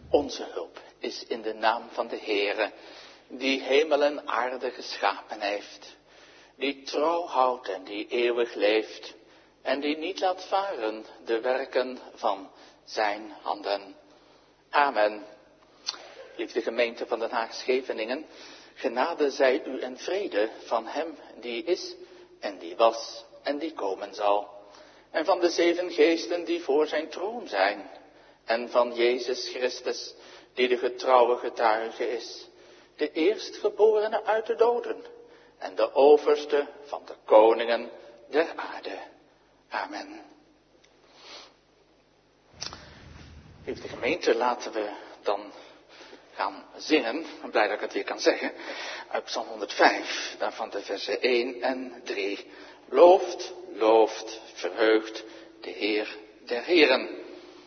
Onze hulp is in de naam van de Heere, die hemel en aarde geschapen heeft, die trouw houdt en die eeuwig leeft, en die niet laat varen de werken van zijn handen. Amen. Liefde gemeente van Den Haag Scheveningen, genade zij u en vrede van hem die is en die was en die komen zal. En van de 7 geesten die voor zijn troon zijn. En van Jezus Christus, die de getrouwe getuige is. De eerstgeborene uit de doden. En de overste van de koningen der aarde. Amen. Liefde gemeente, laten we dan gaan zingen. Ik ben blij dat ik het weer kan zeggen. Uit Psalm 105, daarvan de versen 1 en 3. Looft, looft, verheugt de Heer der Heren.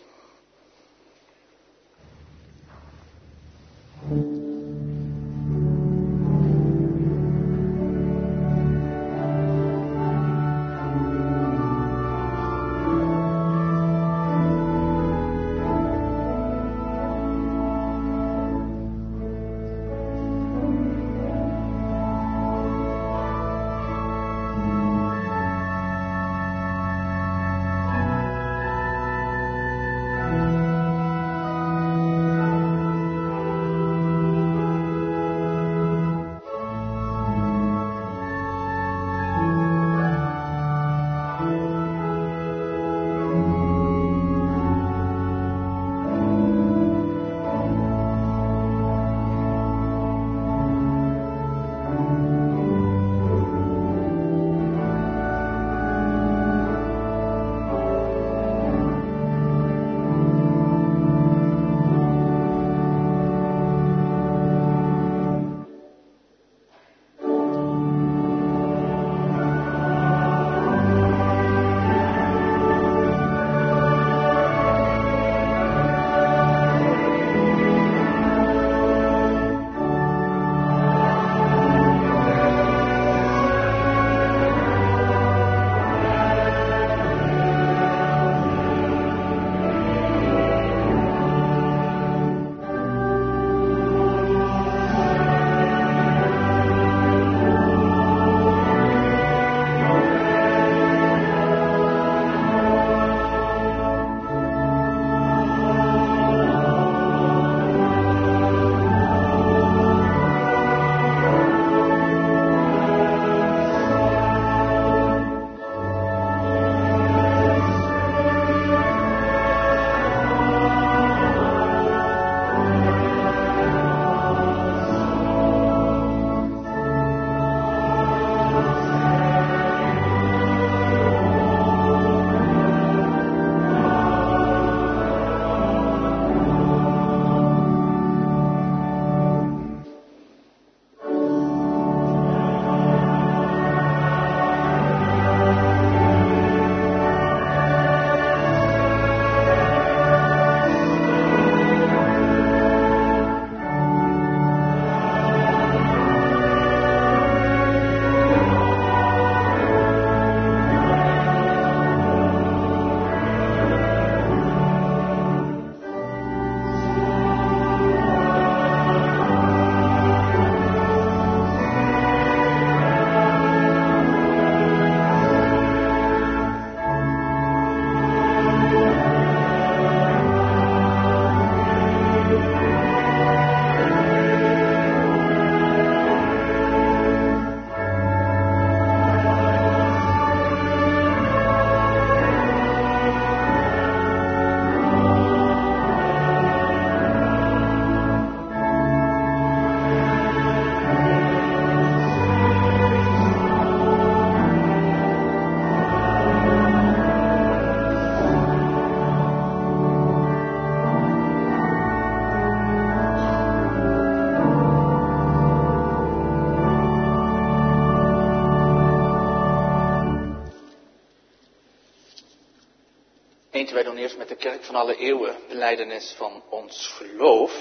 Wij doen eerst met de kerk van alle eeuwen belijdenis van ons geloof.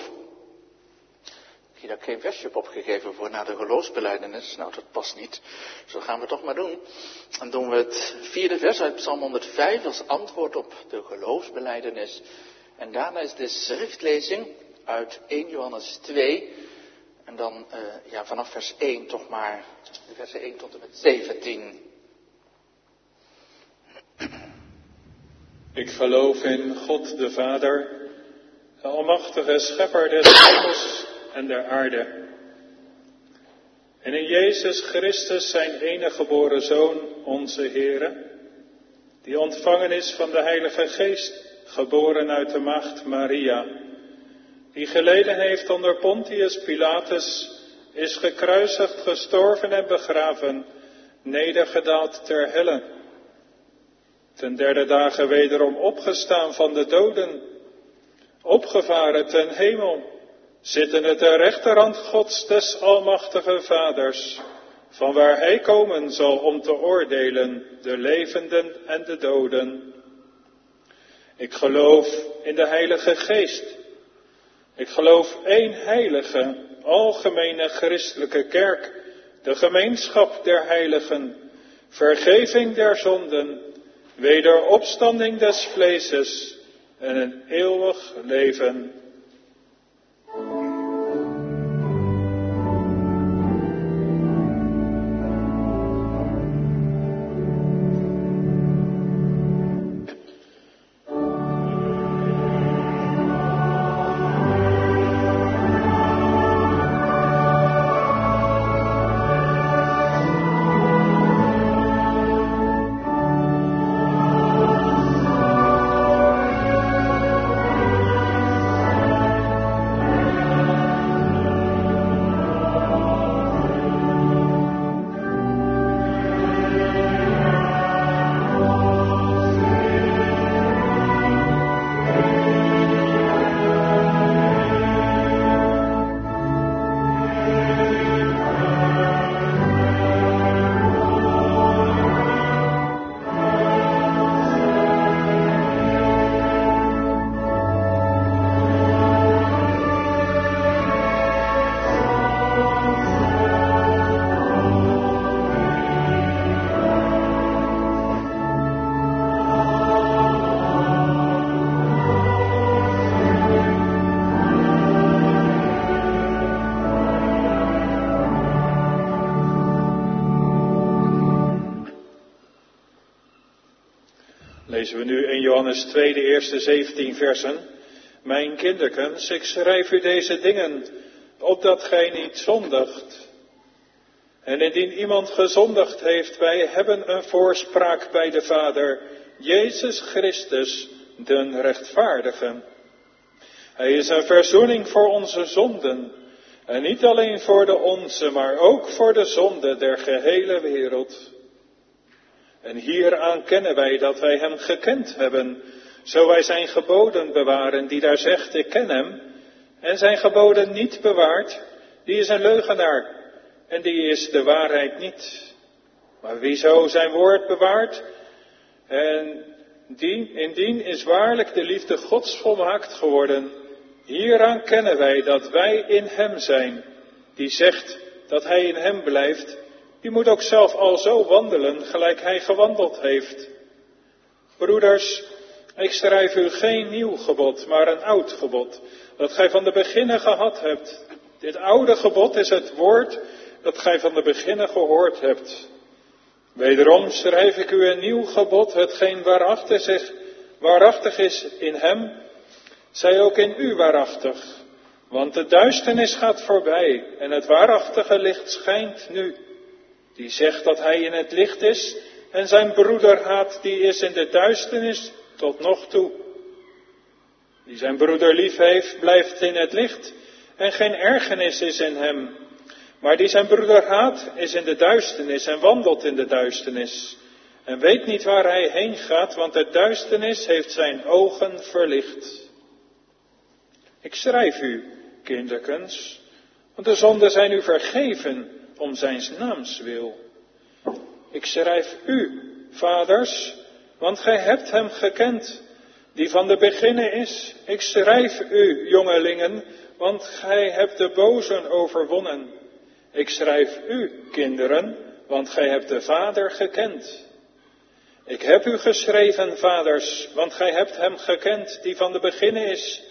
Ik heb daar geen versje op opgegeven voor na de geloofsbelijdenis. Nou, dat past niet. Zo gaan we het toch maar doen. Dan doen we het 4e vers uit Psalm 105 als antwoord op de geloofsbelijdenis. En daarna is de schriftlezing uit 1 Johannes 2. En dan vanaf vers 1 toch maar, versen 1 tot en met 17. Ik geloof in God de Vader, de almachtige schepper des hemels en der aarde. En in Jezus Christus, zijn enige geboren Zoon, onze Heere, die ontvangen is van de Heilige Geest, geboren uit de maagd Maria, die geleden heeft onder Pontius Pilatus, is gekruisigd, gestorven en begraven, nedergedaald ter helle. Ten derde dagen wederom opgestaan van de doden, opgevaren ten hemel, zittende ter rechterhand Gods des almachtige Vaders, van waar hij komen zal om te oordelen de levenden en de doden. Ik geloof in de Heilige Geest. Ik geloof één heilige, algemene christelijke kerk, de gemeenschap der heiligen, vergeving der zonden, wederopstanding des vleeses en een eeuwig leven. Lezen we nu in Johannes 2, de eerste 17 versen. Mijn kinderkens, ik schrijf u deze dingen, opdat gij niet zondigt. En indien iemand gezondigd heeft, wij hebben een voorspraak bij de Vader, Jezus Christus, den rechtvaardige. Hij is een verzoening voor onze zonden, en niet alleen voor de onze, maar ook voor de zonde der gehele wereld. En hieraan kennen wij dat wij hem gekend hebben, zo wij zijn geboden bewaren, die daar zegt, ik ken hem, en zijn geboden niet bewaart, die is een leugenaar, en die is de waarheid niet. Maar wie zo zijn woord bewaart, en indien is waarlijk de liefde Gods volmaakt geworden, hieraan kennen wij dat wij in hem zijn, die zegt dat hij in hem blijft, die moet ook zelf al zo wandelen, gelijk hij gewandeld heeft. Broeders, ik schrijf u geen nieuw gebod, maar een oud gebod, dat gij van de beginnen gehad hebt. Dit oude gebod is het woord dat gij van de beginnen gehoord hebt. Wederom schrijf ik u een nieuw gebod, hetgeen waarachtig is in hem, zij ook in u waarachtig. Want de duisternis gaat voorbij en het waarachtige licht schijnt nu. Die zegt dat hij in het licht is en zijn broeder haat, die is in de duisternis tot nog toe. Die zijn broeder lief heeft, blijft in het licht en geen ergernis is in hem. Maar die zijn broeder haat, is in de duisternis en wandelt in de duisternis. En weet niet waar hij heen gaat, want de duisternis heeft zijn ogen verlicht. Ik schrijf u, kinderkens, want de zonden zijn u vergeven om zijns naams wil. Ik schrijf u, vaders, want gij hebt hem gekend, die van de beginnen is. Ik schrijf u, jongelingen, want gij hebt de bozen overwonnen. Ik schrijf u, kinderen, want gij hebt de Vader gekend. Ik heb u geschreven, vaders, want gij hebt hem gekend, die van de beginnen is.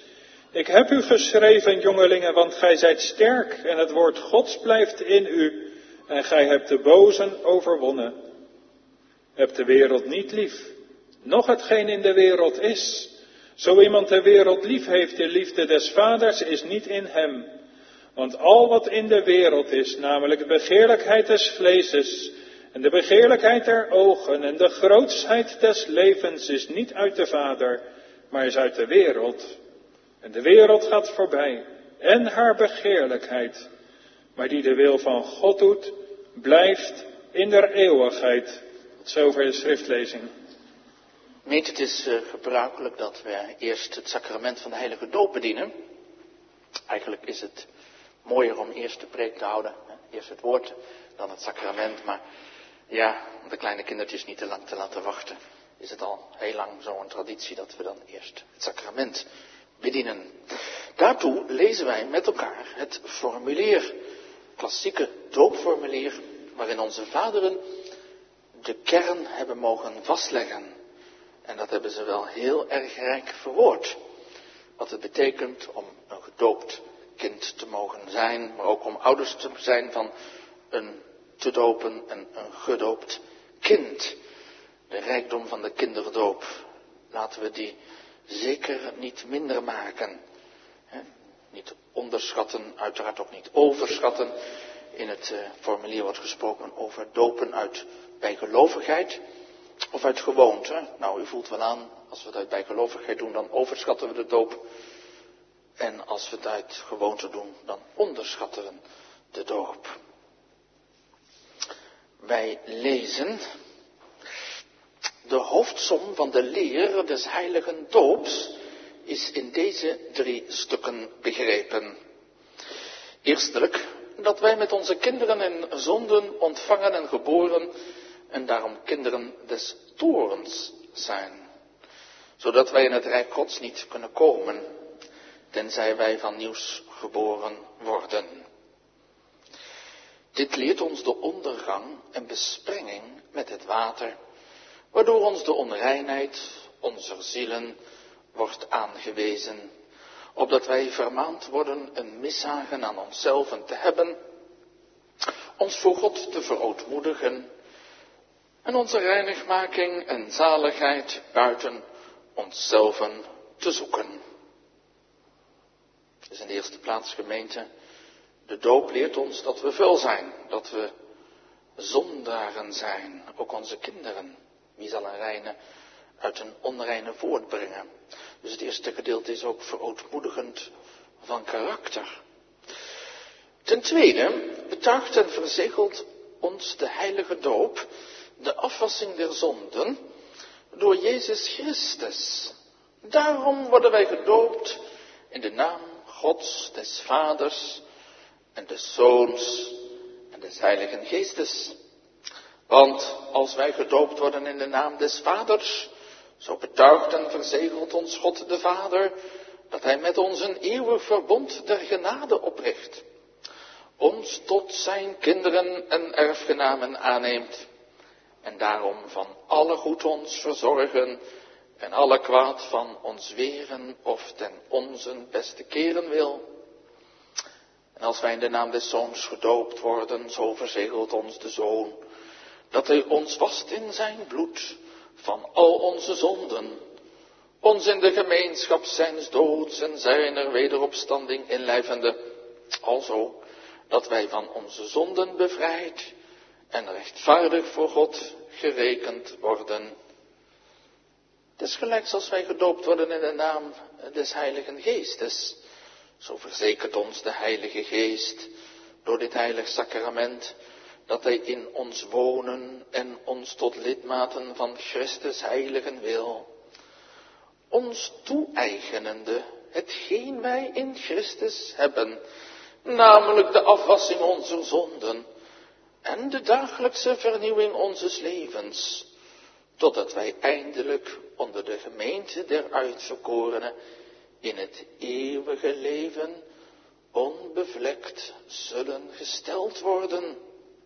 Ik heb u geschreven, jongelingen, want gij zijt sterk en het woord Gods blijft in u en gij hebt de bozen overwonnen. Heb de wereld niet lief, noch hetgeen in de wereld is. Zo iemand de wereld lief heeft, de liefde des vaders is niet in hem. Want al wat in de wereld is, namelijk de begeerlijkheid des vleeses en de begeerlijkheid der ogen en de grootsheid des levens is niet uit de Vader, maar is uit de wereld. En de wereld gaat voorbij en haar begeerlijkheid. Maar die de wil van God doet, blijft in der eeuwigheid. Tot zover de schriftlezing. Gemeente, het is gebruikelijk dat we eerst het sacrament van de heilige doop bedienen. Eigenlijk is het mooier om eerst de preek te houden. Eerst het woord, dan het sacrament. Maar ja, om de kleine kindertjes niet te lang te laten wachten, is het al heel lang zo'n traditie dat we dan eerst het sacrament bedienen. Daartoe lezen wij met elkaar het formulier, klassieke doopformulier, waarin onze vaderen de kern hebben mogen vastleggen. En dat hebben ze wel heel erg rijk verwoord. Wat het betekent om een gedoopt kind te mogen zijn, maar ook om ouders te zijn van een te dopen en een gedoopt kind. De rijkdom van de kinderdoop, laten we die zeker niet minder maken. Niet onderschatten, uiteraard ook niet overschatten. In het formulier wordt gesproken over dopen uit bijgelovigheid of uit gewoonte. Nou, u voelt wel aan, als we het uit bijgelovigheid doen, dan overschatten we de doop. En als we het uit gewoonte doen, dan onderschatten we de doop. Wij lezen: de hoofdsom van de leer des heiligen doops is in deze 3 stukken begrepen. Eerstelijk, dat wij met onze kinderen in zonden ontvangen en geboren en daarom kinderen des toorns zijn. Zodat wij in het rijk Gods niet kunnen komen, tenzij wij van nieuws geboren worden. Dit leert ons de ondergang en besprenging met het water, waardoor ons de onreinheid onze zielen wordt aangewezen, opdat wij vermaand worden een mishagen aan onszelf te hebben, ons voor God te verootmoedigen en onze reinigmaking en zaligheid buiten onszelf te zoeken. Dus in de eerste plaats, gemeente, de doop leert ons dat we vuil zijn, dat we zondaren zijn, ook onze kinderen. Wie zal een reine uit een onreine voortbrengen? Dus het eerste gedeelte is ook verootmoedigend van karakter. Ten tweede betuigt en verzegelt ons de heilige doop de afwassing der zonden door Jezus Christus. Daarom worden wij gedoopt in de naam Gods, des Vaders en des Zoons en des Heiligen Geestes. Want als wij gedoopt worden in de naam des Vaders, zo betuigt en verzegelt ons God de Vader dat Hij met ons een eeuwig verbond der genade opricht, ons tot zijn kinderen en erfgenamen aanneemt en daarom van alle goed ons verzorgen en alle kwaad van ons weren of ten onzen beste keren wil. En als wij in de naam des Zoons gedoopt worden, zo verzegelt ons de Zoon dat Hij ons wast in zijn bloed van al onze zonden, ons in de gemeenschap zijns doods en zijner wederopstanding inlijvende, alzo dat wij van onze zonden bevrijd en rechtvaardig voor God gerekend worden. Desgelijks als wij gedoopt worden in de naam des Heiligen Geestes, zo verzekert ons de Heilige Geest door dit heilig sacrament dat Hij in ons wonen en ons tot lidmaten van Christus heiligen wil, ons toe-eigenende hetgeen wij in Christus hebben, namelijk de afwassing onze zonden en de dagelijkse vernieuwing onzes levens, totdat wij eindelijk onder de gemeente der uitverkorenen in het eeuwige leven onbevlekt zullen gesteld worden.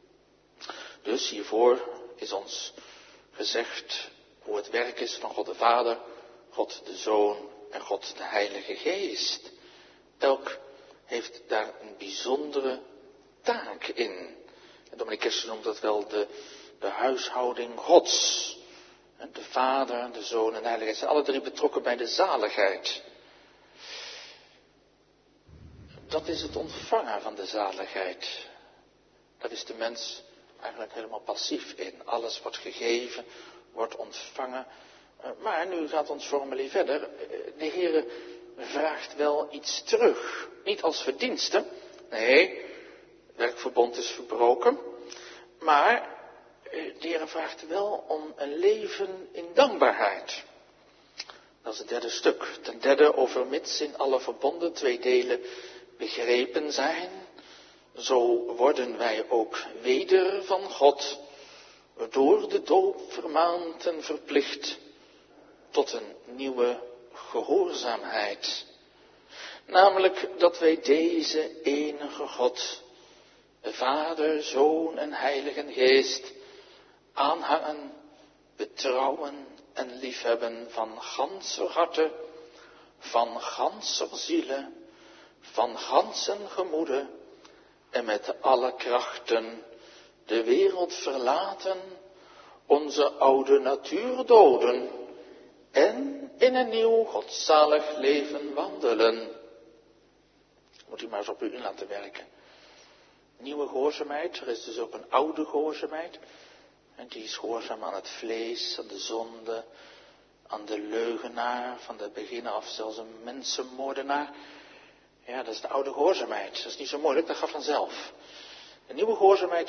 Dus hiervoor is ons gezegd hoe het werk is van God de Vader, God de Zoon en God de Heilige Geest. Elk heeft daar een bijzondere taak in. En Dominee Kersten noemt dat wel de huishouding Gods. En de Vader, de Zoon en de Heilige Geest zijn alle drie betrokken bij de zaligheid. Dat is het ontvangen van de zaligheid. Daar is de mens eigenlijk helemaal passief in. Alles wordt gegeven, wordt ontvangen. Maar nu gaat ons formulier verder. De Heere vraagt wel iets terug. Niet als verdienste. Nee, het werkverbond is verbroken. Maar de Heere vraagt wel om een leven in dankbaarheid. Dat is het derde stuk. Ten derde, overmits in alle verbonden 2 delen begrepen zijn, zo worden wij ook weder van God door de doop vermaand en verplicht tot een nieuwe gehoorzaamheid. Namelijk dat wij deze enige God, de Vader, Zoon en Heilige Geest, aanhangen, betrouwen en liefhebben van ganser harte, van ganser ziele, van gansen gemoede en met alle krachten de wereld verlaten, onze oude natuur doden en in een nieuw godzalig leven wandelen. Moet u maar eens op u in laten werken. Nieuwe gehoorzaamheid, er is dus ook een oude gehoorzaamheid. En die is gehoorzaam aan het vlees, aan de zonde, aan de leugenaar, van het begin af zelfs een mensenmoordenaar. Ja, dat is de oude gehoorzaamheid. Dat is niet zo moeilijk, dat gaat vanzelf. De nieuwe gehoorzaamheid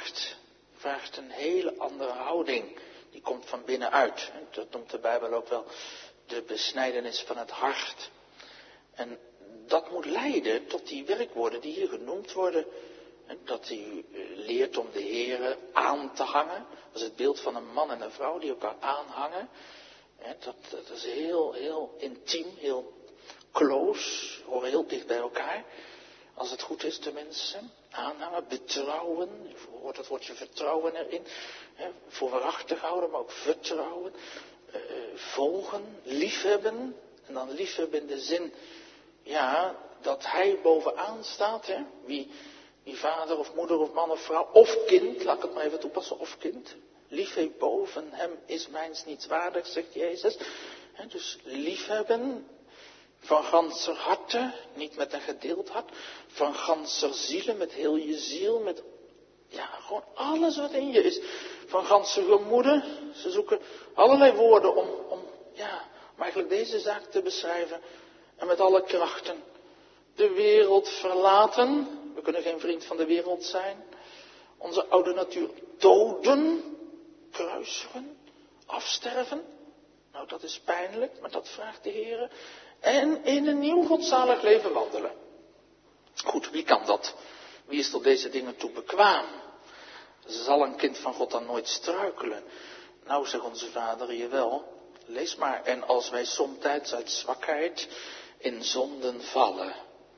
vraagt een hele andere houding. Die komt van binnenuit. En dat noemt de Bijbel ook wel de besnijdenis van het hart. En dat moet leiden tot die werkwoorden die hier genoemd worden. En dat u leert om de Heere aan te hangen. Dat is het beeld van een man en een vrouw die elkaar aanhangen. En dat is heel intiem, heel close, horen heel dicht bij elkaar. Als het goed is tenminste. Aanhangen, betrouwen. Je hoort het woordje vertrouwen erin. Voor waarachtig houden, maar ook vertrouwen. Volgen, liefhebben. En dan liefhebben in de zin, ja, dat hij bovenaan staat. Hè? Wie vader of moeder of man of vrouw of kind, laat ik het maar even toepassen, of kind. Lief heeft boven hem is mijns niets waardig, zegt Jezus. Dus liefhebben van ganser harte, niet met een gedeeld hart. Van ganser zielen, met heel je ziel, met gewoon alles wat in je is. Van ganser gemoede, ze zoeken allerlei woorden om eigenlijk deze zaak te beschrijven. En met alle krachten de wereld verlaten. We kunnen geen vriend van de wereld zijn. Onze oude natuur doden, kruisigen, afsterven. Nou, dat is pijnlijk, maar dat vraagt de Heer. En in een nieuw godzalig leven wandelen. Goed, wie kan dat? Wie is tot deze dingen toe bekwaam? Zal een kind van God dan nooit struikelen? Nou, zegt onze Vader, jawel. Lees maar. En als wij somtijds uit zwakheid in zonden vallen,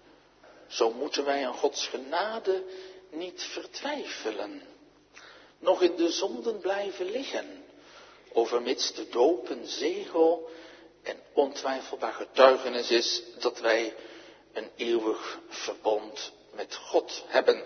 zo moeten wij aan Gods genade niet vertwijfelen. Nog in de zonden blijven liggen. Overmits de doop een zegel en ontwijfelbaar getuigenis is dat wij een eeuwig verbond met God hebben.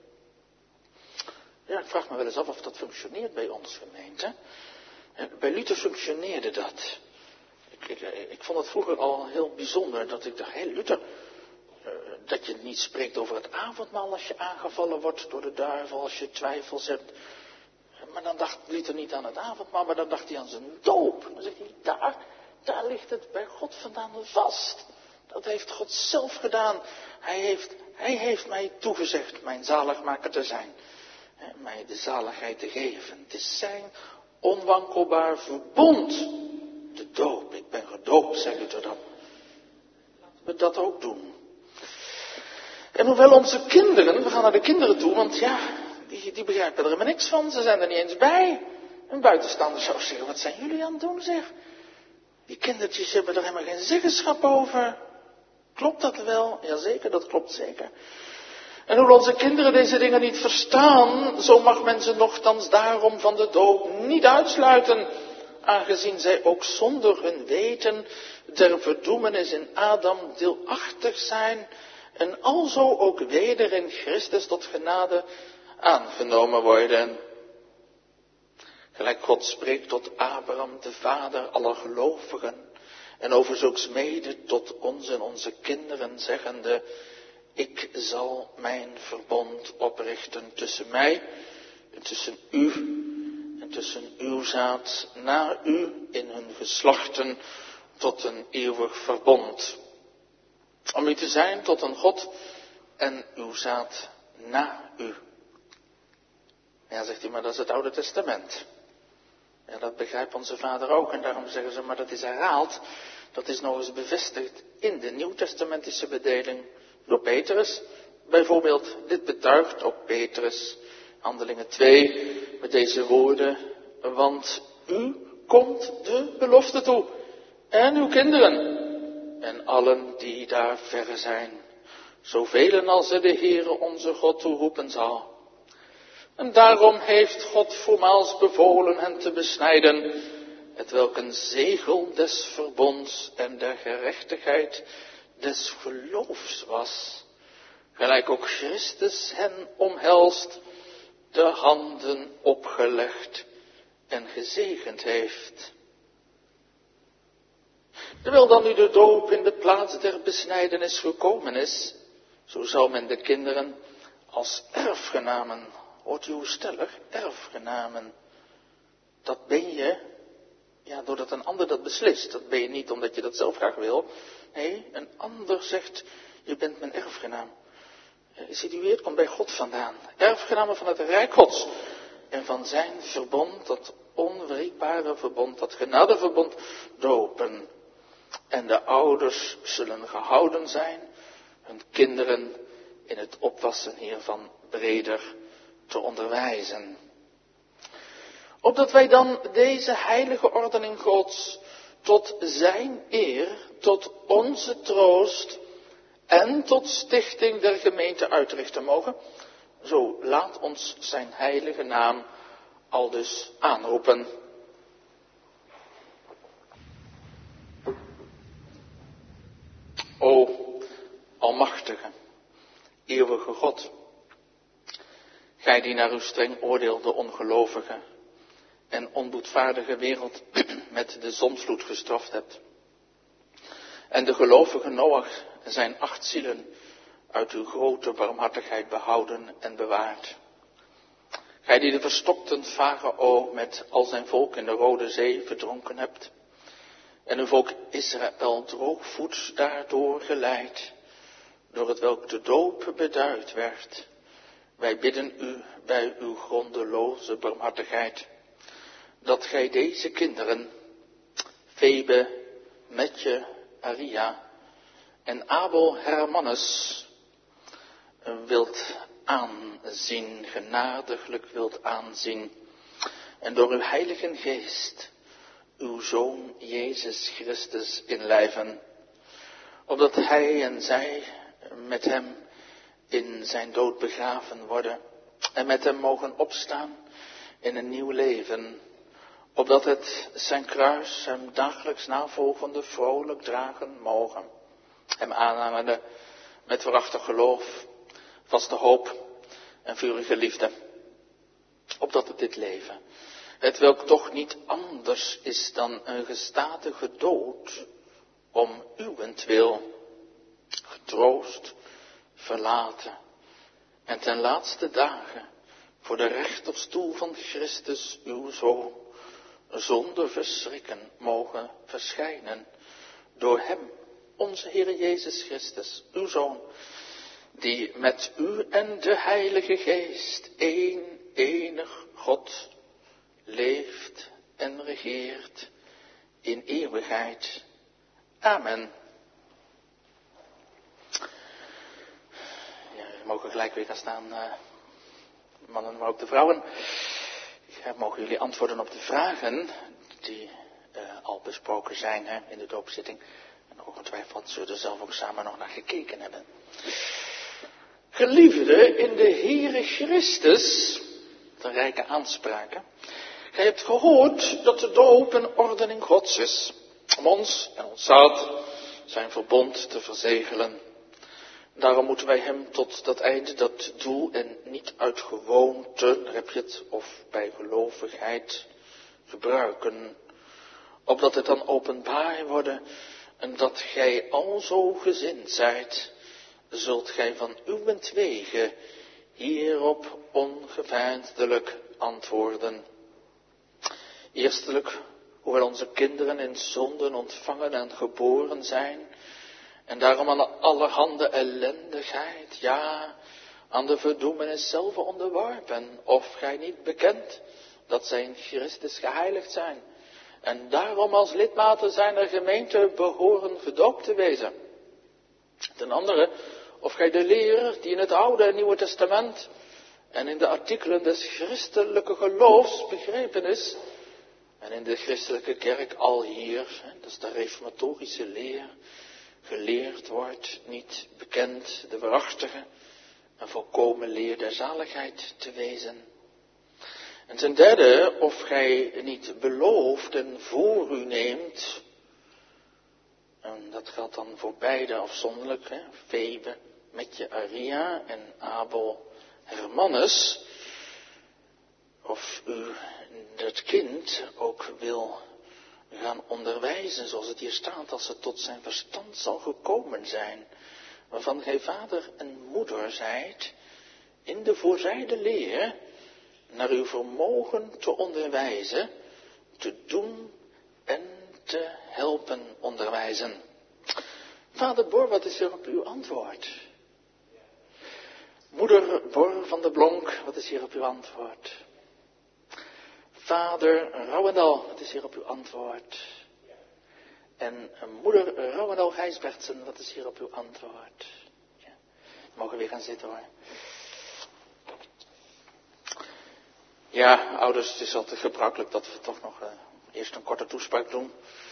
Ja, ik vraag me wel eens af of dat functioneert bij ons gemeente. Bij Luther functioneerde dat. Ik vond het vroeger al heel bijzonder dat ik dacht, Luther, dat je niet spreekt over het avondmaal als je aangevallen wordt door de duivel, als je twijfels hebt. Maar dan dacht Luther niet aan het avondmaal, maar dan dacht hij aan zijn doop. Dan zegt hij, daar ligt het bij God vandaan vast. Dat heeft God zelf gedaan. Hij heeft mij toegezegd mijn zaligmaker te zijn. Mij de zaligheid te geven. Het is zijn onwankelbaar verbond. De doop. Ik ben gedoopt, zegt Luther dan. Laten we dat ook doen. En hoewel onze kinderen, we gaan naar de kinderen toe, want die begrijpen er helemaal niks van. Ze zijn er niet eens bij. Een buitenstaander zou zeggen, wat zijn jullie aan het doen, zeg? Die kindertjes hebben er helemaal geen zeggenschap over. Klopt dat wel? Jazeker, dat klopt zeker. En hoewel onze kinderen deze dingen niet verstaan, zo mag men ze nochtans daarom van de doop niet uitsluiten. aangezien zij ook zonder hun weten der verdoemenis in Adam deelachtig zijn en alzo ook weder in Christus tot genade aangenomen worden. Gelijk God spreekt tot Abraham, de vader aller gelovigen, en over zulks mede tot ons en onze kinderen, zeggende: ik zal mijn verbond oprichten tussen mij en tussen u en tussen uw zaad na u in hun geslachten tot een eeuwig verbond. Om u te zijn tot een God en uw zaad na u. Ja, zegt hij, maar dat is het Oude Testament. Ja, dat begrijpt onze vader ook. En daarom zeggen ze, maar dat is herhaald. Dat is nog eens bevestigd in de Nieuwtestamentische bedeling door Petrus. Bijvoorbeeld, dit betuigt ook Petrus, Handelingen 2, met deze woorden: want u komt de belofte toe, en uw kinderen, en allen die daar verre zijn, zoveel als de Heere onze God toeroepen zal. En daarom heeft God voormaals bevolen hen te besnijden, hetwelk een zegel des verbonds en der gerechtigheid des geloofs was, gelijk ook Christus hen omhelst, de handen opgelegd en gezegend heeft. Terwijl dan nu de doop in de plaats der besnijdenis gekomen is, zo zou men de kinderen als erfgenamen, hoort u hoe stellig, erfgenamen, dat ben je, ja, doordat een ander dat beslist. Dat ben je niet omdat je dat zelf graag wil. Nee, een ander zegt, je bent mijn erfgenaam. Ziet u weer, het komt bij God vandaan. Erfgenamen van het Rijk Gods. En van zijn verbond, dat onwrikbare verbond, dat genadeverbond, dopen. En de ouders zullen gehouden zijn, hun kinderen in het opwassen hiervan breder te onderwijzen. Opdat wij dan deze heilige ordening Gods tot zijn eer, tot onze troost en tot stichting der gemeente uitrichten mogen, zo laat ons zijn heilige naam aldus aanroepen. O almachtige, eeuwige God, gij die naar uw streng oordeel de ongelovige en onboedvaardige wereld met de zondvloed gestraft hebt, en de gelovige Noach en zijn 8 zielen uit uw grote barmhartigheid behouden en bewaard. Gij die de verstokten Farao met al zijn volk in de Rode Zee verdronken hebt, en uw volk Israël droogvoets daardoor geleid, door het welk de doop beduid werd. Wij bidden u bij uw grondeloze barmhartigheid, dat gij deze kinderen, Febe, Metje, Aria en Abel Hermanus, wilt aanzien, genadiglijk wilt aanzien, en door uw heilige geest uw Zoon Jezus Christus inlijven, opdat hij en zij met hem in zijn dood begraven worden en met hem mogen opstaan in een nieuw leven, opdat het zijn kruis hem dagelijks navolgende vrolijk dragen mogen, hem aanhangende met waarachtig geloof, vaste hoop en vurige liefde, opdat het dit leven, hetwelk toch niet anders is dan een gestadige dood, om uwentwil getroost, verlaten en ten laatste dagen voor de rechterstoel van Christus uw Zoon zonder verschrikken mogen verschijnen, door hem, onze Heer Jezus Christus, uw Zoon, die met u en de Heilige Geest enig God leeft en regeert in eeuwigheid. Amen. Ja, we mogen gelijk weer gaan staan, mannen, maar ook de vrouwen. Ja, mogen jullie antwoorden op de vragen die al besproken zijn in de doopzitting. En ongetwijfeld zullen we er zelf ook samen nog naar gekeken hebben. Geliefden in de Heere Christus, de rijke aanspraken. Gij hebt gehoord dat de doop een ordening Gods is, om ons en ons zaad zijn verbond te verzegelen. Daarom moeten wij hem tot dat einde, dat doel, en niet uit gewoonte, daar heb je het, of bij gelovigheid gebruiken, opdat het dan openbaar worden, en dat gij alzo gezind zijt, zult gij van uwentwege hierop ongeveinsdelijk antwoorden. Eerstelijk, hoewel onze kinderen in zonden ontvangen en geboren zijn, en daarom aan allerhande ellendigheid, ja, aan de verdoemenis zelf onderworpen, of gij niet bekent dat zij in Christus geheiligd zijn, en daarom als lidmaten zijner gemeente behoren gedoopt te wezen. Ten andere, of gij de leer die in het Oude en Nieuwe Testament en in de artikelen des christelijke geloofs begrepen is, en in de christelijke kerk al hier, dat is de reformatorische leer, geleerd wordt, niet bekend, de waarachtige en volkomen leer der zaligheid te wezen. En ten derde, of gij niet belooft en voor u neemt, en dat geldt dan voor beide afzonderlijk, Febe met je Aria en Abel Hermanus, of u het kind ook wil gaan onderwijzen, zoals het hier staat, als het tot zijn verstand zal gekomen zijn, waarvan gij vader en moeder zijt, in de voorzijde leer, naar uw vermogen te onderwijzen, te doen en te helpen onderwijzen. Vader Bor, wat is hier op uw antwoord? Moeder Bor van de Blonk, wat is hier op uw antwoord? Vader Rouwendal, wat is hier op uw antwoord? En moeder Rouwendal Gijsbertsen, wat is hier op uw antwoord? Ja, we mogen weer gaan zitten hoor. Ja, ouders, het is altijd gebruikelijk dat we toch nog eerst een korte toespraak doen.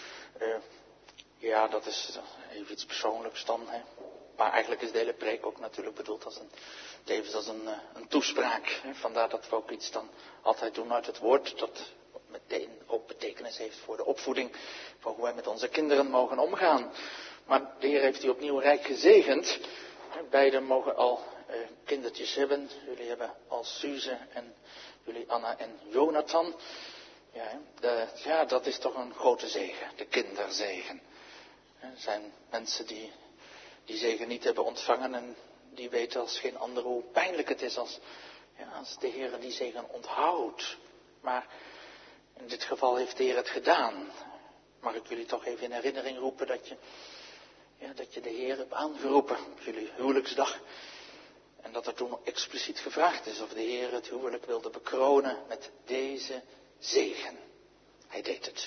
Ja, dat is even iets persoonlijks dan. Hè. Maar eigenlijk is de hele preek ook natuurlijk bedoeld als tevens als een toespraak. Hè. Vandaar dat we ook iets dan altijd doen uit het woord. Dat meteen ook betekenis heeft voor de opvoeding. Voor hoe wij met onze kinderen mogen omgaan. Maar de Heer heeft u opnieuw rijk gezegend. Beiden mogen al kindertjes hebben. Jullie hebben al Suze en jullie Anna en Jonathan. Ja, dat is toch een grote zegen. De kinderzegen. Er zijn mensen die zegen niet hebben ontvangen en die weten als geen ander hoe pijnlijk het is als de Heer die zegen onthoudt. Maar in dit geval heeft de Heer het gedaan. Mag ik jullie toch even in herinnering roepen dat je de Heer hebt aangeroepen op jullie huwelijksdag. En dat er toen expliciet gevraagd is of de Heer het huwelijk wilde bekronen met deze zegen. Hij deed het.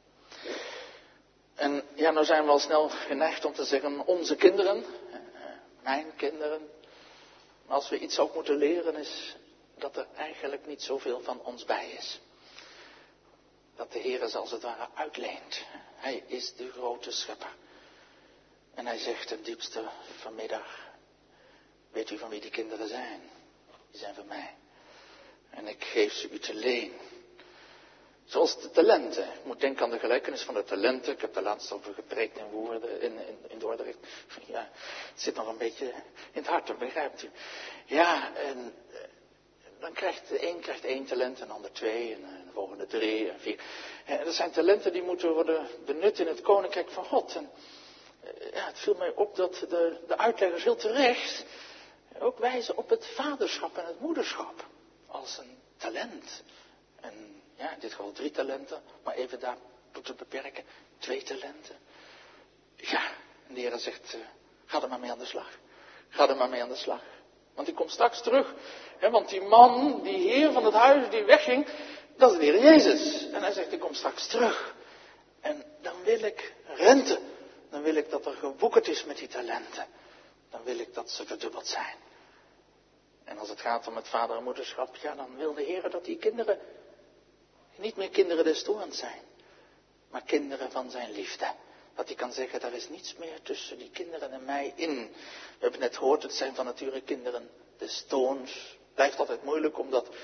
En ja, nou zijn we al snel geneigd om te zeggen, onze kinderen, mijn kinderen. Maar als we iets ook moeten leren is dat er eigenlijk niet zoveel van ons bij is. Dat de Heer ze als het ware uitleent. Hij is de grote schepper. En hij zegt ten diepste vanmiddag, weet u van wie die kinderen zijn? Die zijn van mij. En ik geef ze u te leen. Zoals de talenten. Ik moet denken aan de gelijkenis van de talenten. Ik heb er laatst over gepreekt in Woerden, in Dordrecht. Ja, het zit nog een beetje in het hart, dat begrijpt u. Ja, en dan krijgt de een krijgt 1 talent, en de ander 2, en de volgende 3 en 4. En dat zijn talenten die moeten worden benut in het koninkrijk van God. En het viel mij op dat de uitleggers heel terecht ook wijzen op het vaderschap en het moederschap. Als een talent. En ja, in dit geval 3 talenten, maar even daar te beperken. 2 talenten. Ja, en de Heer zegt, ga er maar mee aan de slag. Ga er maar mee aan de slag. Want die komt straks terug. Hè, want die man, die heer van het huis die wegging, dat is de Heer Jezus. En hij zegt, die komt straks terug. En dan wil ik rente. Dan wil ik dat er gewoekerd is met die talenten. Dan wil ik dat ze verdubbeld zijn. En als het gaat om het vader- en moederschap, ja, dan wil de Heer dat die kinderen niet meer kinderen des toorns zijn. Maar kinderen van zijn liefde. Dat hij kan zeggen, daar is niets meer tussen die kinderen en mij in. We hebben net gehoord, het zijn van nature kinderen des toorns. Blijft altijd moeilijk, omdat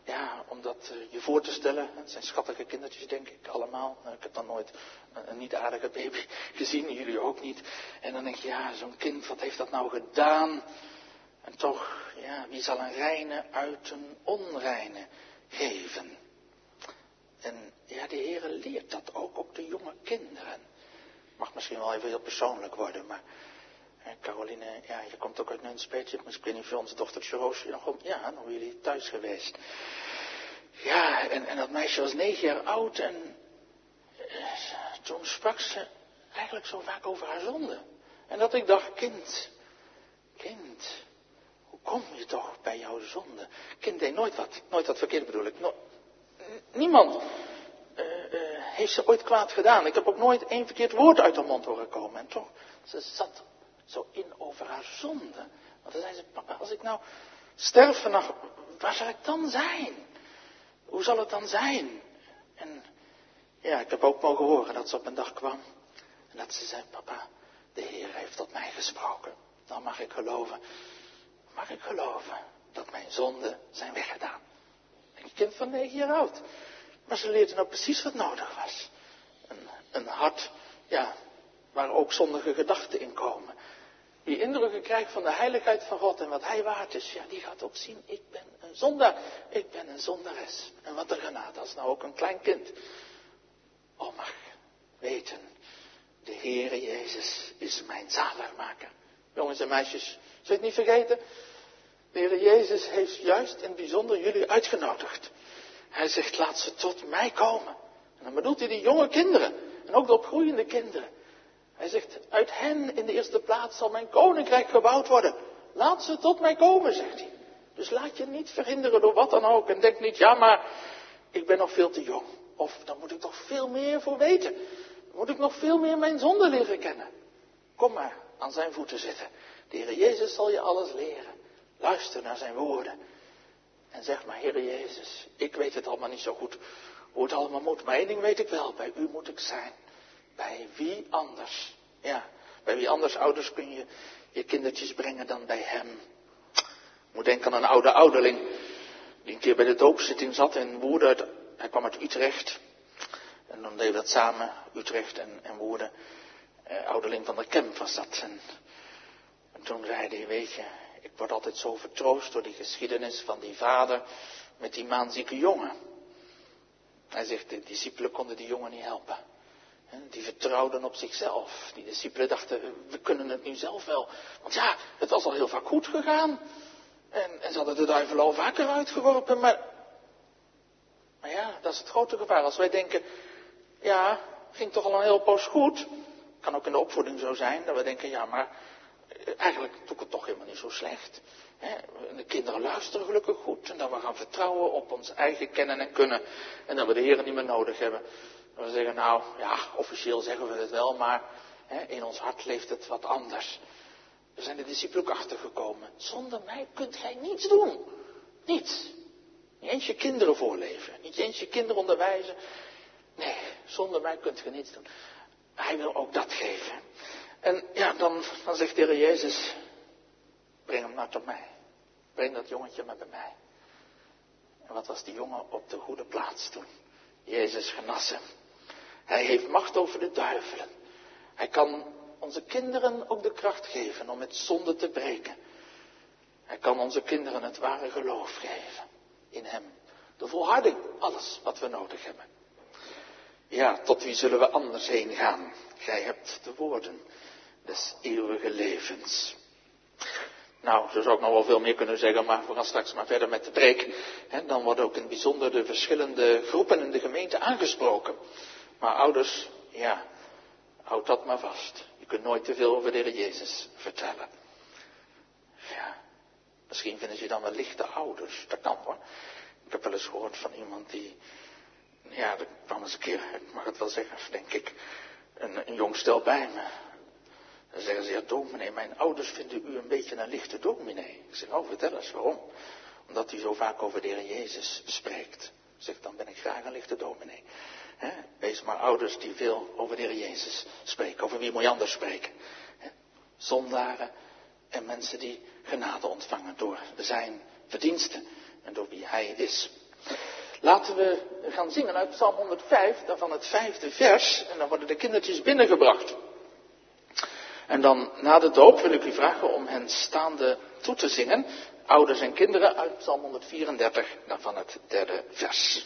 ja, om dat je voor te stellen. Het zijn schattige kindertjes, denk ik, allemaal. Ik heb dan nooit een niet aardige baby gezien, jullie ook niet. En dan denk je, ja, zo'n kind, wat heeft dat nou gedaan? En toch, ja, wie zal een reine uit een onreine geven? En ja, de Heere leert dat ook op de jonge kinderen. Mag misschien wel even heel persoonlijk worden, maar Caroline, ja, je komt ook uit Nunspeet. Ik weet niet of onze dochtertje Roosje nog komt. Ja, dan zijn jullie thuis geweest. Ja, en dat meisje was 9 jaar oud en toen sprak ze eigenlijk zo vaak over haar zonde. En dat ik dacht, kind, hoe kom je toch bij jouw zonde? Kind deed nooit wat verkeerd bedoel ik. Niemand heeft ze ooit kwaad gedaan. Ik heb ook nooit één verkeerd woord uit haar mond horen komen. En toch, ze zat zo in over haar zonde. Want dan zei ze, papa, als ik nou sterf vannacht, waar zal ik dan zijn? Hoe zal het dan zijn? En ja, ik heb ook mogen horen dat ze op een dag kwam. En dat ze zei, papa, de Heer heeft tot mij gesproken. Dan mag ik geloven dat mijn zonden zijn weggedaan. Een kind van 9 jaar oud. Maar ze leerde nou precies wat nodig was. Een hart, ja, waar ook zondige gedachten in komen. Die indrukken krijgt van de heiligheid van God en wat Hij waard is. Ja, die gaat ook zien, ik ben een zondaar. Ik ben een zondares. En wat een genade als nou ook een klein kind mag weten. De Heere Jezus is mijn zaligmaker. Jongens en meisjes, zul je het niet vergeten? De Heere Jezus heeft juist in het bijzonder jullie uitgenodigd. Hij zegt, laat ze tot mij komen. En dan bedoelt hij die jonge kinderen. En ook de opgroeiende kinderen. Hij zegt, uit hen in de eerste plaats zal mijn koninkrijk gebouwd worden. Laat ze tot mij komen, zegt hij. Dus laat je niet verhinderen door wat dan ook. En denk niet, ja maar, ik ben nog veel te jong. Of, daar moet ik nog veel meer voor weten. Dan moet ik nog veel meer mijn zonde leren kennen. Kom maar aan zijn voeten zitten. De Heer Jezus zal je alles leren. Luister naar zijn woorden. En zeg maar, Heer Jezus, ik weet het allemaal niet zo goed hoe het allemaal moet. Maar één ding weet ik wel, bij u moet ik zijn. Bij wie anders? Ja, bij wie anders ouders kun je je kindertjes brengen dan bij hem. Ik moet denken aan een oude ouderling. Die een keer bij de doopzitting zat in Woerden. Hij kwam uit Utrecht. En dan deden we dat samen, Utrecht en Woerden. Ouderling van der Kemp was dat. En toen zei hij, weet je, ik word altijd zo vertroost door die geschiedenis van die vader met die maanzieke jongen. Hij zegt, de discipelen konden die jongen niet helpen. Die vertrouwden op zichzelf. Die discipelen dachten, we kunnen het nu zelf wel. Want ja, het was al heel vaak goed gegaan. En ze hadden de duivel al vaker uitgeworpen. Maar ja, dat is het grote gevaar. Als wij denken, ja, ging toch al een heel poos goed. Kan ook in de opvoeding zo zijn. Dat we denken, ja, maar eigenlijk doe ik het toch helemaal niet zo slecht. De kinderen luisteren gelukkig goed. En dat we gaan vertrouwen op ons eigen kennen en kunnen. En dat we de Heer niet meer nodig hebben. En we zeggen, nou ja, officieel zeggen we het wel, maar in ons hart leeft het wat anders. Er zijn de discipelen ook achtergekomen. Zonder mij kunt gij niets doen. Niets. Niet eens je kinderen voorleven. Niet eens je kinderen onderwijzen. Nee, zonder mij kunt gij niets doen. Hij wil ook dat geven. En ja, dan zegt de Heer Jezus, breng hem nou tot mij. Breng dat jongetje maar bij mij. En wat was die jongen op de goede plaats toen? Jezus genas hem. Hij heeft macht over de duivelen. Hij kan onze kinderen ook de kracht geven om met zonde te breken. Hij kan onze kinderen het ware geloof geven in hem. De volharding, alles wat we nodig hebben. Ja, tot wie zullen we anders heen gaan? Gij hebt de woorden des eeuwige levens. Nou, zo zou ik nog wel veel meer kunnen zeggen, maar we gaan straks maar verder met de preek. Dan worden ook in het bijzonder de verschillende groepen in de gemeente aangesproken. Maar ouders, ja, houd dat maar vast. Je kunt nooit te veel over de Heer Jezus vertellen. Ja, misschien vinden ze je dan wel lichte ouders. Dat kan hoor. Ik heb wel eens gehoord van iemand die, ja, er kwam eens een keer, ik mag het wel zeggen, denk ik, een jong stel bij me. Dan zeggen ze, ja dominee, mijn ouders vinden u een beetje een lichte dominee. Ik zeg, oh vertel eens, waarom? Omdat u zo vaak over de Heer Jezus spreekt. Ik zeg, dan ben ik graag een lichte dominee. Wees maar ouders die veel over de Heer Jezus spreken. Over wie moet je anders spreken? Zondaren en mensen die genade ontvangen door zijn verdiensten en door wie hij is. Laten we gaan zingen uit Psalm 105, daarvan het 5e vers. En dan worden de kindertjes binnengebracht. En dan na de doop wil ik u vragen om hen staande toe te zingen. Ouders en kinderen uit Psalm 134, daarvan het 3e vers.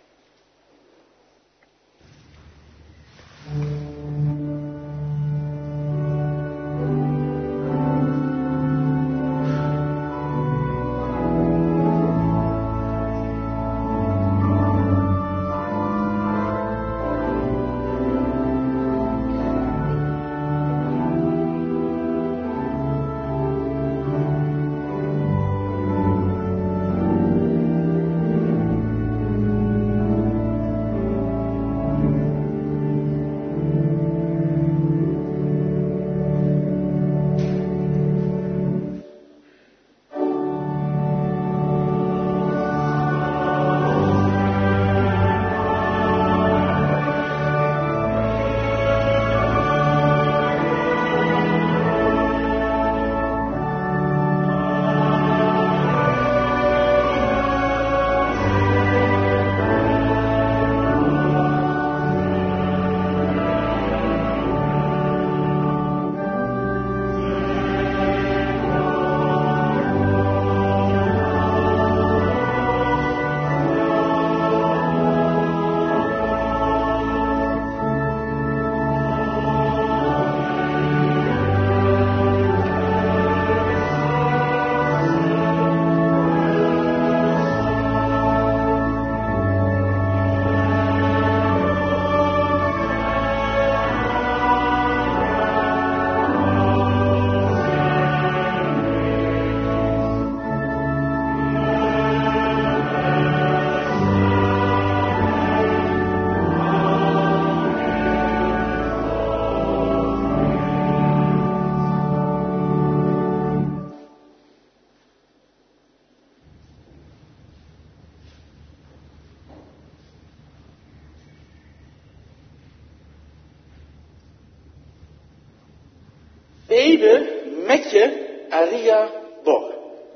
Ede met je, Aria Bor.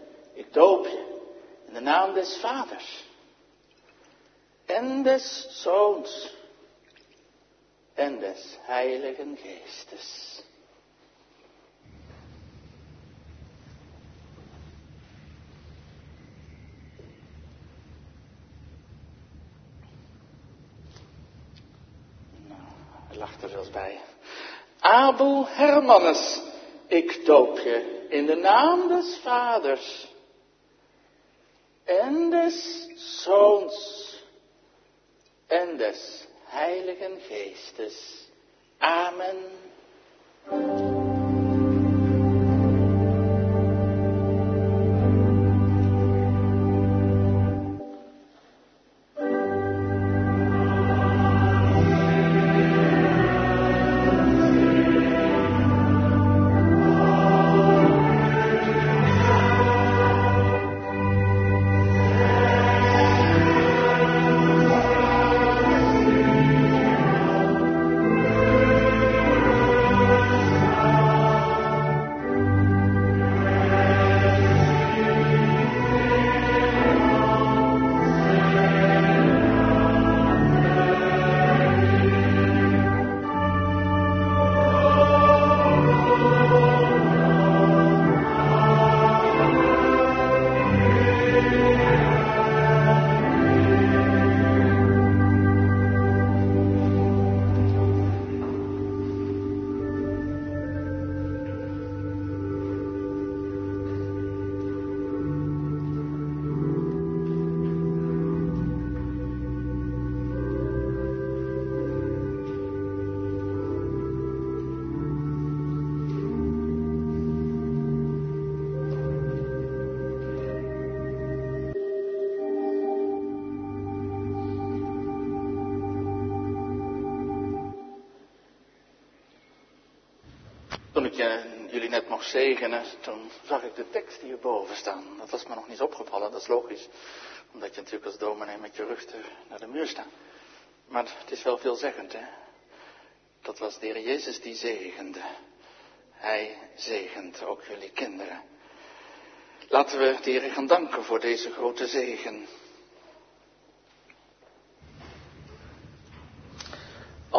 Ik doop je in de naam des Vaders en des Zoons en des Heiligen Geestes. Nou, hij lacht er zelfs bij. Abel Hermannes, ik doop je in de naam des Vaders en des Zoons en des Heiligen Geestes. Amen. Toen ik jullie net mocht zegenen, toen zag ik de tekst hierboven staan. Dat was me nog niet opgevallen, dat is logisch. Omdat je natuurlijk als dominee met je rug naar de muur staat. Maar het is wel veelzeggend, hè. Dat was de Heer Jezus die zegende. Hij zegent ook jullie kinderen. Laten we de Heer gaan danken voor deze grote zegen.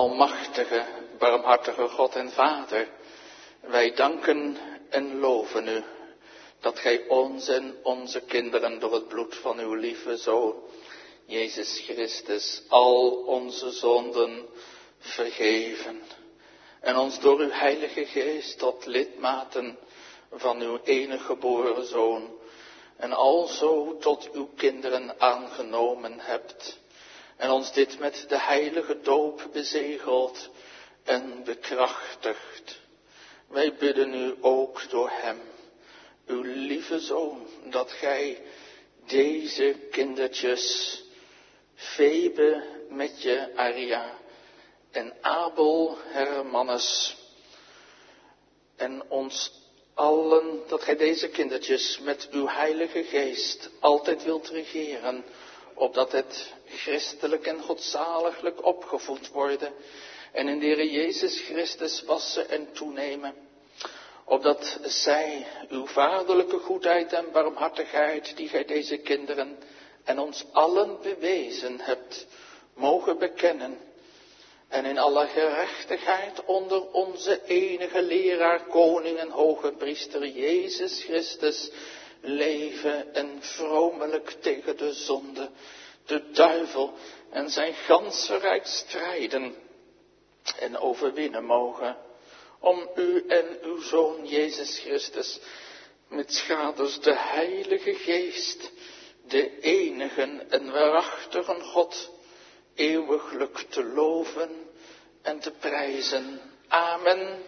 Almachtige, barmhartige God en Vader, wij danken en loven u dat gij ons en onze kinderen door het bloed van uw lieve Zoon, Jezus Christus, al onze zonden vergeven en ons door uw Heilige Geest tot lidmaten van uw enige geboren Zoon en alzo tot uw kinderen aangenomen hebt en ons dit met de heilige doop bezegeld en bekrachtigt. Wij bidden u ook door hem, uw lieve Zoon, dat gij deze kindertjes, Febe met je Aria en Abel Hermannes en ons allen, dat gij deze kindertjes met uw Heilige Geest altijd wilt regeren, opdat het christelijk en godzaliglijk opgevoed worden en in de Heere Jezus Christus wassen en toenemen, opdat zij uw vaderlijke goedheid en barmhartigheid, die gij deze kinderen en ons allen bewezen hebt, mogen bekennen en in alle gerechtigheid onder onze enige leraar, koning en hoge priester Jezus Christus leven en vromelijk tegen de zonde, de duivel en zijn ganse rijk strijden en overwinnen mogen, om u en uw Zoon Jezus Christus met schaders de Heilige Geest, de enige en waarachtige God, eeuwiglijk te loven en te prijzen. Amen.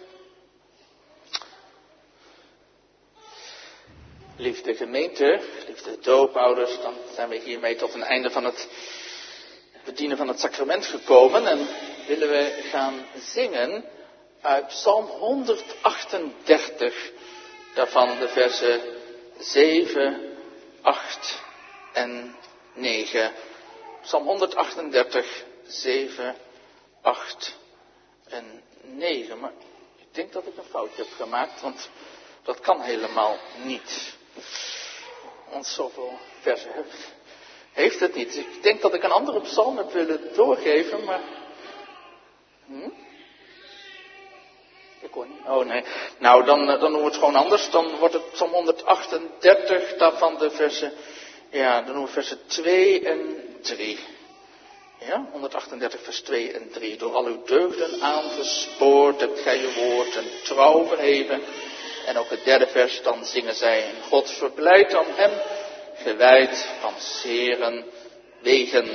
Liefde gemeente, liefde doopouders, dan zijn we hiermee tot een einde van het bedienen van het sacrament gekomen en willen we gaan zingen uit Psalm 138, daarvan de versen 7, 8 en 9. Psalm 138, 7, 8 en 9. Maar ik denk dat ik een foutje heb gemaakt, want dat kan helemaal niet. Want zoveel versen heeft het niet. Ik denk dat ik een andere psalm heb willen doorgeven, maar... Ik hoor niet. Oh nee. Nou, dan doen we het gewoon anders. Dan wordt het Psalm 138, daarvan de versen... Ja, dan doen we versen 2 en 3. Ja, 138 vers 2 en 3. Door al uw deugden aangespoord hebt gij je woord en trouw verheven. En ook het derde vers, dan zingen zij. En God verblijdt aan hem, gewijd van zeren wegen.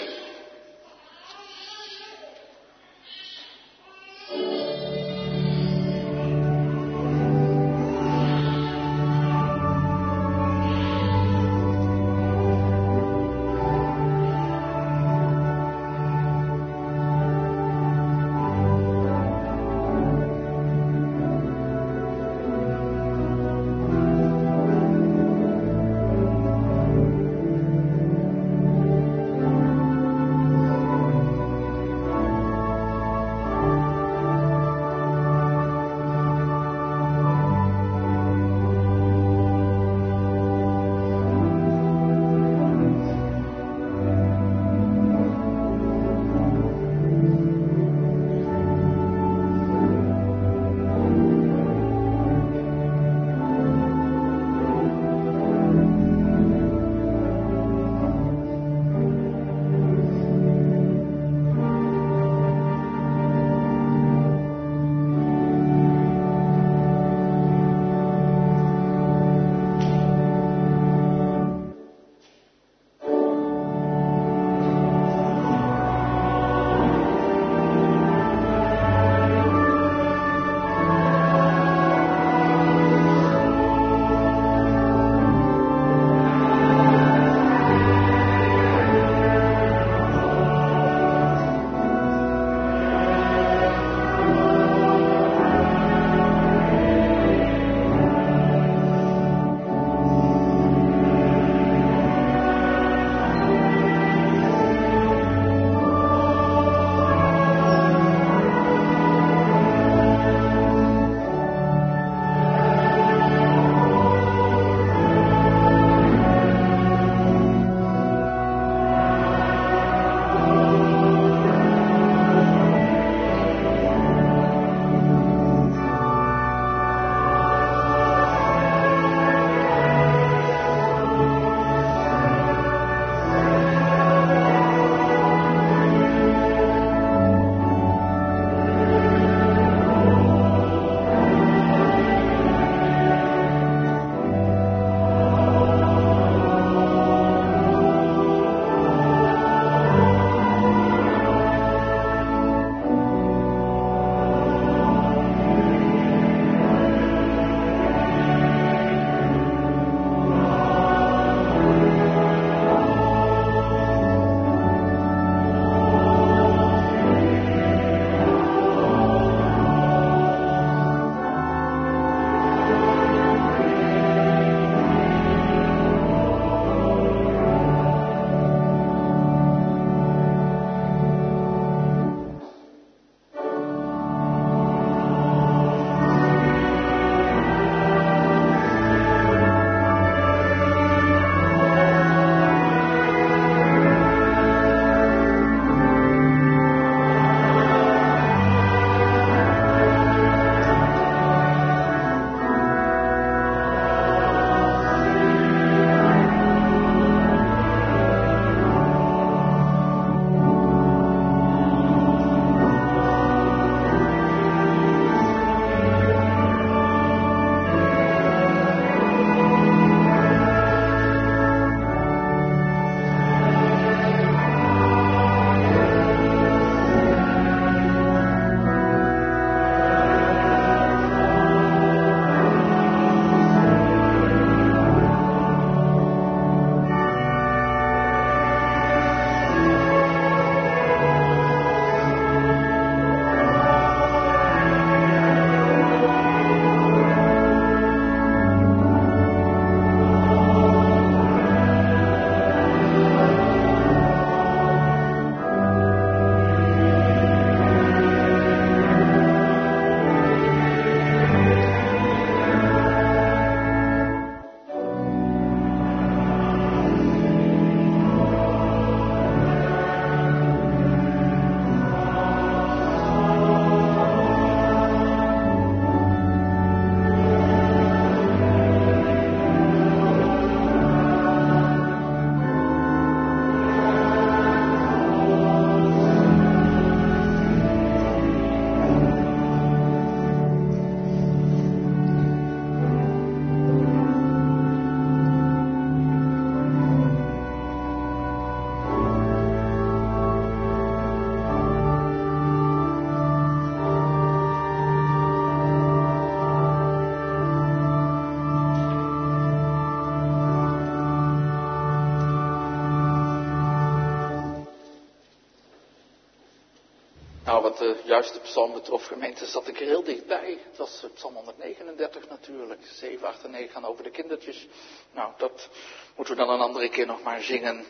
Nou, wat de juiste psalm betrof, gemeente, zat ik er heel dichtbij. Het was psalm 139 natuurlijk. 7, 8 en 9 gaan over de kindertjes. Nou, dat moeten we dan een andere keer nog maar zingen.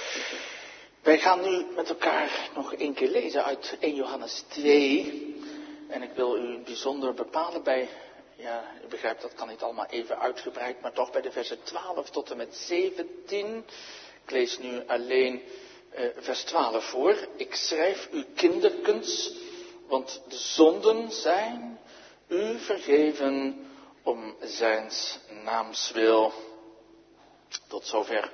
Wij gaan nu met elkaar nog één keer lezen uit 1 Johannes 2. En ik wil u bijzonder bepalen bij, ja, u begrijpt dat kan niet allemaal even uitgebreid, maar toch bij de versen 12 tot en met 17. Ik lees nu alleen vers 12 voor. Ik schrijf u kinderkens, want de zonden zijn u vergeven om zijns naams wil. Tot zover.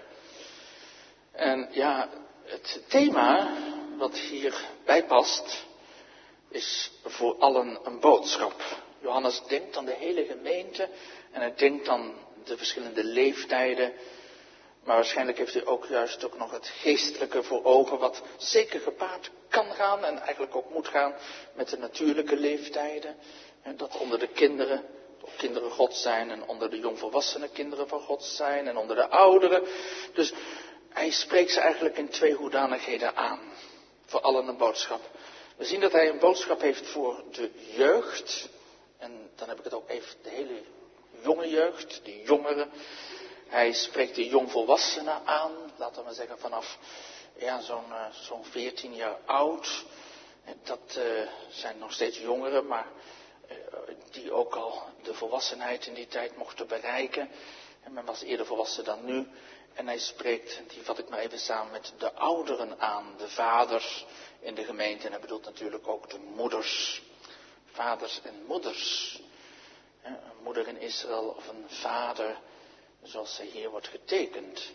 En ja, het thema wat hierbij past, is voor allen een boodschap. Johannes denkt aan de hele gemeente en hij denkt aan de verschillende leeftijden. Maar waarschijnlijk heeft hij ook juist ook nog het geestelijke voor ogen, wat zeker gepaard kan gaan en eigenlijk ook moet gaan met de natuurlijke leeftijden. En dat onder de kinderen God zijn en onder de jongvolwassenen kinderen van God zijn en onder de ouderen. Dus hij spreekt ze eigenlijk in twee hoedanigheden aan. Voor allen een boodschap. We zien dat hij een boodschap heeft voor de jeugd. En dan heb ik het ook even de hele jonge jeugd, de jongeren. Hij spreekt de jongvolwassenen aan, laten we maar zeggen vanaf zo'n 14 jaar oud. Dat zijn nog steeds jongeren, maar die ook al de volwassenheid in die tijd mochten bereiken. En men was eerder volwassen dan nu. En hij spreekt, die vat ik maar even samen, met de ouderen aan, de vaders in de gemeente. En hij bedoelt natuurlijk ook de moeders, vaders en moeders. Een moeder in Israël of een vader, zoals ze hier wordt getekend.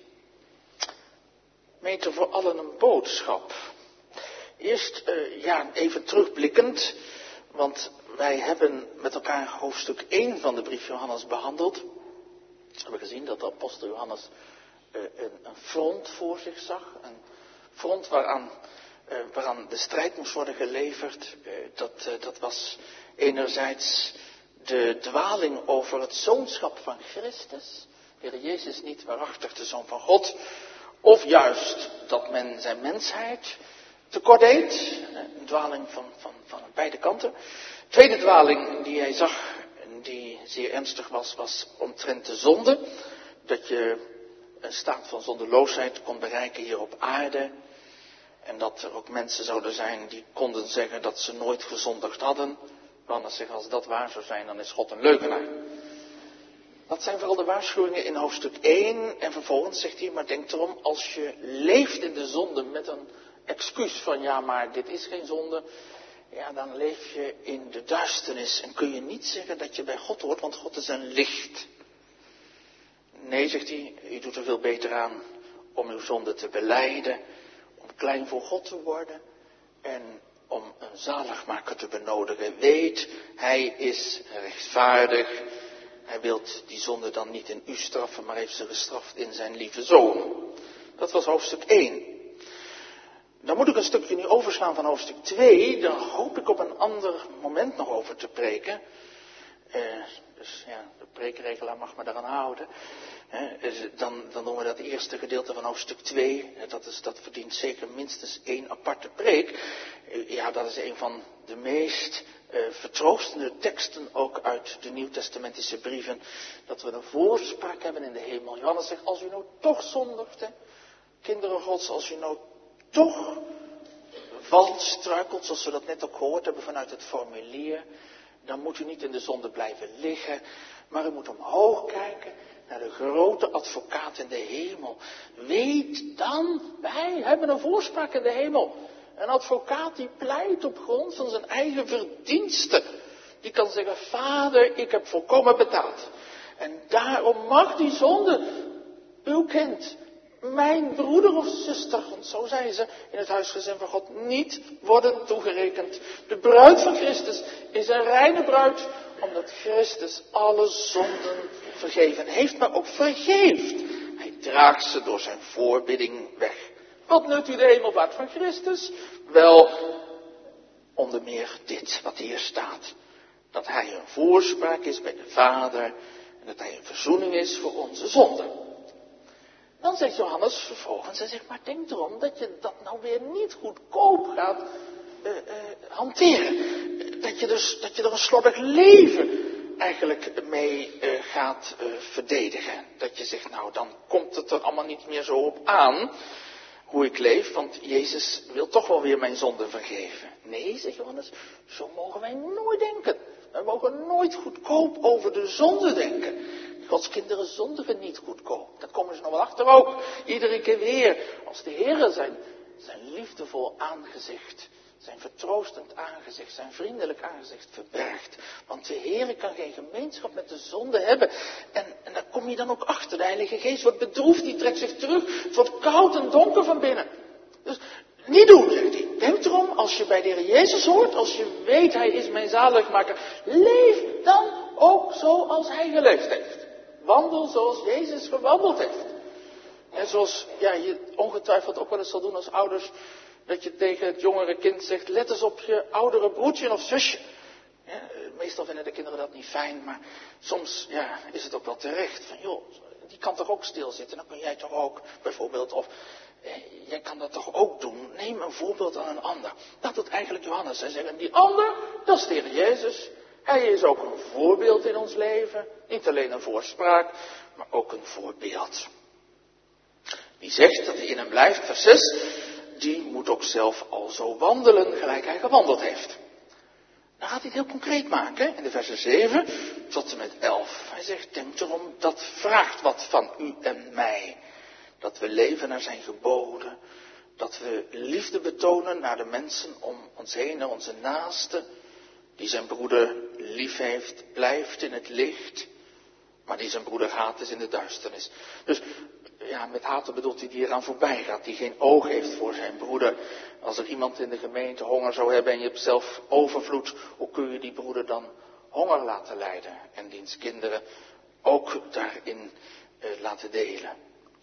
Gemeente, voor allen een boodschap. Eerst even terugblikkend, want wij hebben met elkaar hoofdstuk 1 van de brief Johannes behandeld. We hebben gezien dat de apostel Johannes een front voor zich zag. Een front waaraan de strijd moest worden geleverd. Dat was enerzijds de dwaling over het zoonschap van Christus. Heer Jezus niet waarachtig de Zoon van God. Of juist dat men zijn mensheid tekort deed. Een dwaling van beide kanten. Tweede dwaling die hij zag en die zeer ernstig was omtrent de zonde. Dat je een staat van zondeloosheid kon bereiken hier op aarde. En dat er ook mensen zouden zijn die konden zeggen dat ze nooit gezondigd hadden. Johannes zegt, als dat waar zou zijn, dan is God een leugenaar. Dat zijn vooral de waarschuwingen in hoofdstuk 1. En vervolgens zegt hij, maar denk erom, als je leeft in de zonde met een excuus van, ja maar dit is geen zonde. Ja, dan leef je in de duisternis en kun je niet zeggen dat je bij God hoort, want God is een licht. Nee, zegt hij, u doet er veel beter aan om uw zonde te belijden, om klein voor God te worden en om een zaligmaker te benodigen. Weet, hij is rechtvaardig. Hij wil die zonde dan niet in u straffen, maar heeft ze gestraft in zijn lieve zoon. Dat was hoofdstuk 1. Dan moet ik een stukje nu overslaan van hoofdstuk 2. Daar hoop ik op een ander moment nog over te preken. Dus ja, de preekregelaar mag me daaraan houden. Dan doen we dat eerste gedeelte van hoofdstuk 2. Dat verdient zeker minstens 1 aparte preek. Ja, dat is een van de meest vertroostende teksten ook uit de Nieuwtestamentische brieven. Dat we een voorspraak hebben in de hemel. Johannes zegt, als u nou toch zondigt, kinderen Gods, als u nou toch valt, struikelt, zoals we dat net ook gehoord hebben vanuit het formulier, dan moet u niet in de zonde blijven liggen, maar u moet omhoog kijken naar de grote advocaat in de hemel. Weet dan, wij hebben een voorspraak in de hemel. Een advocaat die pleit op grond van zijn eigen verdiensten. Die kan zeggen, Vader, ik heb volkomen betaald. En daarom mag die zonde, uw kind, mijn broeder of zuster, want zo zijn ze in het huisgezin van God, niet worden toegerekend. De bruid van Christus is een reine bruid, omdat Christus alle zonden vergeven heeft, maar ook vergeeft. Hij draagt ze door zijn voorbidding weg. Wat nut u de hemelvaart van Christus? Wel, onder meer dit wat hier staat. Dat hij een voorspraak is bij de Vader en dat hij een verzoening is voor onze zonden. Dan zegt Johannes vervolgens, hij zegt, maar denk erom dat je dat nou weer niet goedkoop gaat hanteren. Dat je er een slordig leven eigenlijk mee gaat verdedigen. Dat je zegt, nou dan komt het er allemaal niet meer zo op aan hoe ik leef, want Jezus wil toch wel weer mijn zonde vergeven. Nee, zegt Johannes, zo mogen wij nooit denken. Wij mogen nooit goedkoop over de zonde denken. Gods kinderen zondigen niet goedkoop. Daar komen ze nog wel achter ook. Iedere keer weer. Als de Heer zijn liefdevol aangezicht, zijn vertroostend aangezicht, zijn vriendelijk aangezicht verbergt. Want de Heer kan geen gemeenschap met de zonde hebben. En daar kom je dan ook achter. De Heilige Geest wordt bedroefd, die trekt zich terug. Het wordt koud en donker van binnen. Dus niet doen, zegt hij. Denk erom, als je bij de Heer Jezus hoort, als je weet, Hij is mijn zaligmaker, leef dan ook zoals Hij geleefd heeft. Wandel zoals Jezus gewandeld heeft. En zoals je ongetwijfeld ook wel eens zal doen als ouders, dat je tegen het jongere kind zegt, let eens op je oudere broertje of zusje. Ja, meestal vinden de kinderen dat niet fijn, maar soms is het ook wel terecht. Van joh, die kan toch ook stilzitten, dan kun jij toch ook bijvoorbeeld, of jij kan dat toch ook doen. Neem een voorbeeld aan een ander. Dat doet eigenlijk Johannes. Hij zegt, en die ander, dat is de Heer Jezus. Hij is ook een voorbeeld in ons leven. Niet alleen een voorspraak, maar ook een voorbeeld. Wie zegt dat hij in hem blijft, vers 6, die moet ook zelf al zo wandelen gelijk hij gewandeld heeft. Dan gaat hij het heel concreet maken, in de versen 7 tot en met 11. Hij zegt, denk erom, dat vraagt wat van u en mij. Dat we leven naar zijn geboden. Dat we liefde betonen naar de mensen om ons heen, naar onze naasten. Die zijn broeder lief heeft, blijft in het licht. Maar die zijn broeder haat is in de duisternis. Dus met haten bedoelt hij die eraan voorbij gaat. Die geen oog heeft voor zijn broeder. Als er iemand in de gemeente honger zou hebben en je hebt zelf overvloed. Hoe kun je die broeder dan honger laten lijden? En diens kinderen ook daarin laten delen.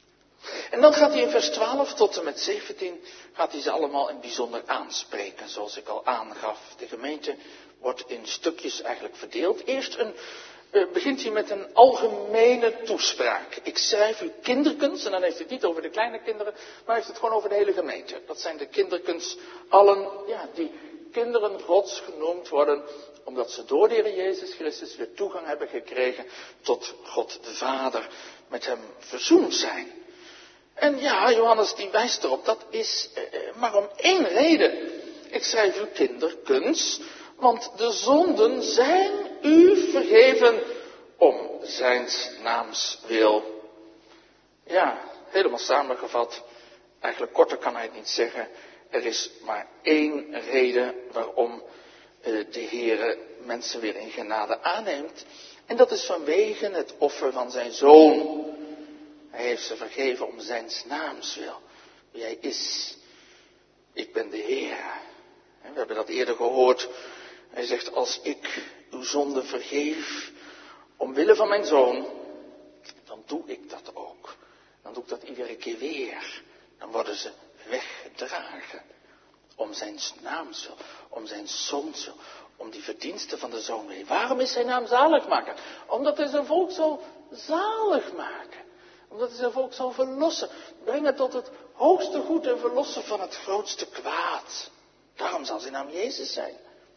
En dan gaat hij in vers 12 tot en met 17, gaat hij ze allemaal in bijzonder aanspreken, zoals ik al aangaf. De gemeente wordt in stukjes eigenlijk verdeeld. Eerst begint hij met een algemene toespraak. Ik schrijf u kinderkens, en dan heeft hij het niet over de kleine kinderen, maar heeft het gewoon over de hele gemeente. Dat zijn de kinderkens, allen die kinderen Gods genoemd worden, omdat ze door de Heer Jezus Christus weer toegang hebben gekregen tot God de Vader, met hem verzoend zijn. En Johannes die wijst erop, dat is maar om één reden. Ik schrijf u kinderkens, want de zonden zijn u vergeven om zijns naams wil. Ja, helemaal samengevat, eigenlijk korter kan hij het niet zeggen. Er is maar één reden waarom de Heere mensen weer in genade aanneemt. En dat is vanwege het offer van zijn Zoon. Hij heeft ze vergeven om zijns naams wil. Wie hij is. Ik ben de Heer. En we hebben dat eerder gehoord. Hij zegt, als ik uw zonde vergeef, omwille van mijn Zoon, dan doe ik dat ook. Dan doe ik dat iedere keer weer. Dan worden ze weggedragen. Om zijn naams wil, om zijn Zoons wil, om die verdiensten van de Zoon wil. Waarom is zijn naam zaligmaker? Omdat hij zijn volk zal zalig maken. Omdat hij zijn volk zal verlossen. Brengen tot het hoogste goed en verlossen van het grootste kwaad. Daarom zal zijn naam Jezus zijn.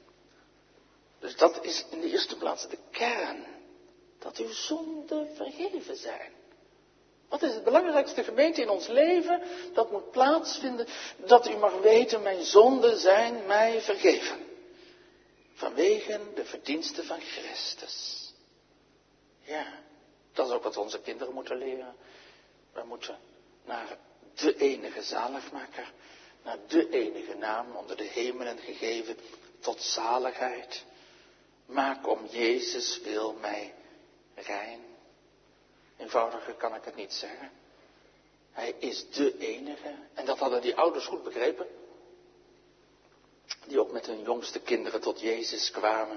Dus dat is in de eerste plaats de kern. Dat uw zonden vergeven zijn. Wat is het belangrijkste gemeente in ons leven? Dat moet plaatsvinden. Dat u mag weten, mijn zonden zijn mij vergeven. Vanwege de verdiensten van Christus. Ja, dat is ook wat onze kinderen moeten leren. Wij moeten naar de enige zaligmaker. Naar de enige naam onder de hemelen gegeven tot zaligheid. Maak om Jezus wil mij rein. Eenvoudiger kan ik het niet zeggen. Hij is de enige. En dat hadden die ouders goed begrepen. Die ook met hun jongste kinderen tot Jezus kwamen.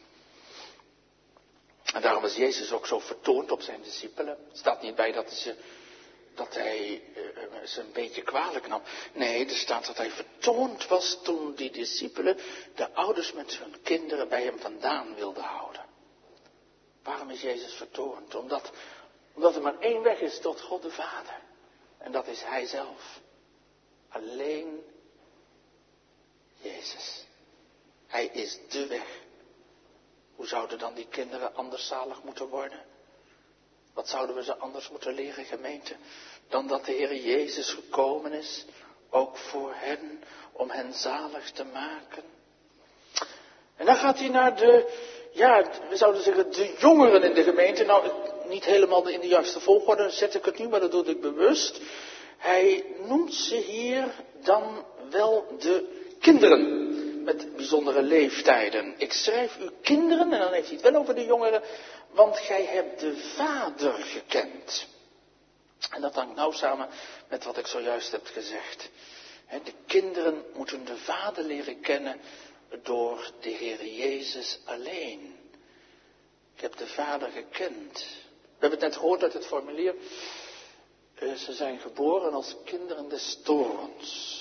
En daarom was Jezus ook zo vertoond op zijn discipelen. Het staat niet bij dat hij ze een beetje kwalijk nam. Nee, er staat dat hij vertoond was toen die discipelen de ouders met hun kinderen bij hem vandaan wilden houden. Waarom is Jezus vertoond? Omdat er maar één weg is tot God de Vader. En dat is Hij zelf. Alleen Jezus. Hij is de weg. Hoe zouden dan die kinderen anders zalig moeten worden? Wat zouden we ze anders moeten leren, gemeente? Dan dat de Heer Jezus gekomen is, ook voor hen, om hen zalig te maken. En dan gaat hij naar we zouden zeggen de jongeren in de gemeente. Nou, niet helemaal in de juiste volgorde zet ik het nu, maar dat doe ik bewust. Hij noemt ze hier dan wel de kinderen. Met bijzondere leeftijden. Ik schrijf u kinderen, en dan heeft hij het wel over de jongeren, want gij hebt de Vader gekend. En dat hangt nauw samen met wat ik zojuist heb gezegd. De kinderen moeten de Vader leren kennen door de Heer Jezus alleen. Ik heb de Vader gekend. We hebben het net gehoord uit het formulier. Ze zijn geboren als kinderen des toorns.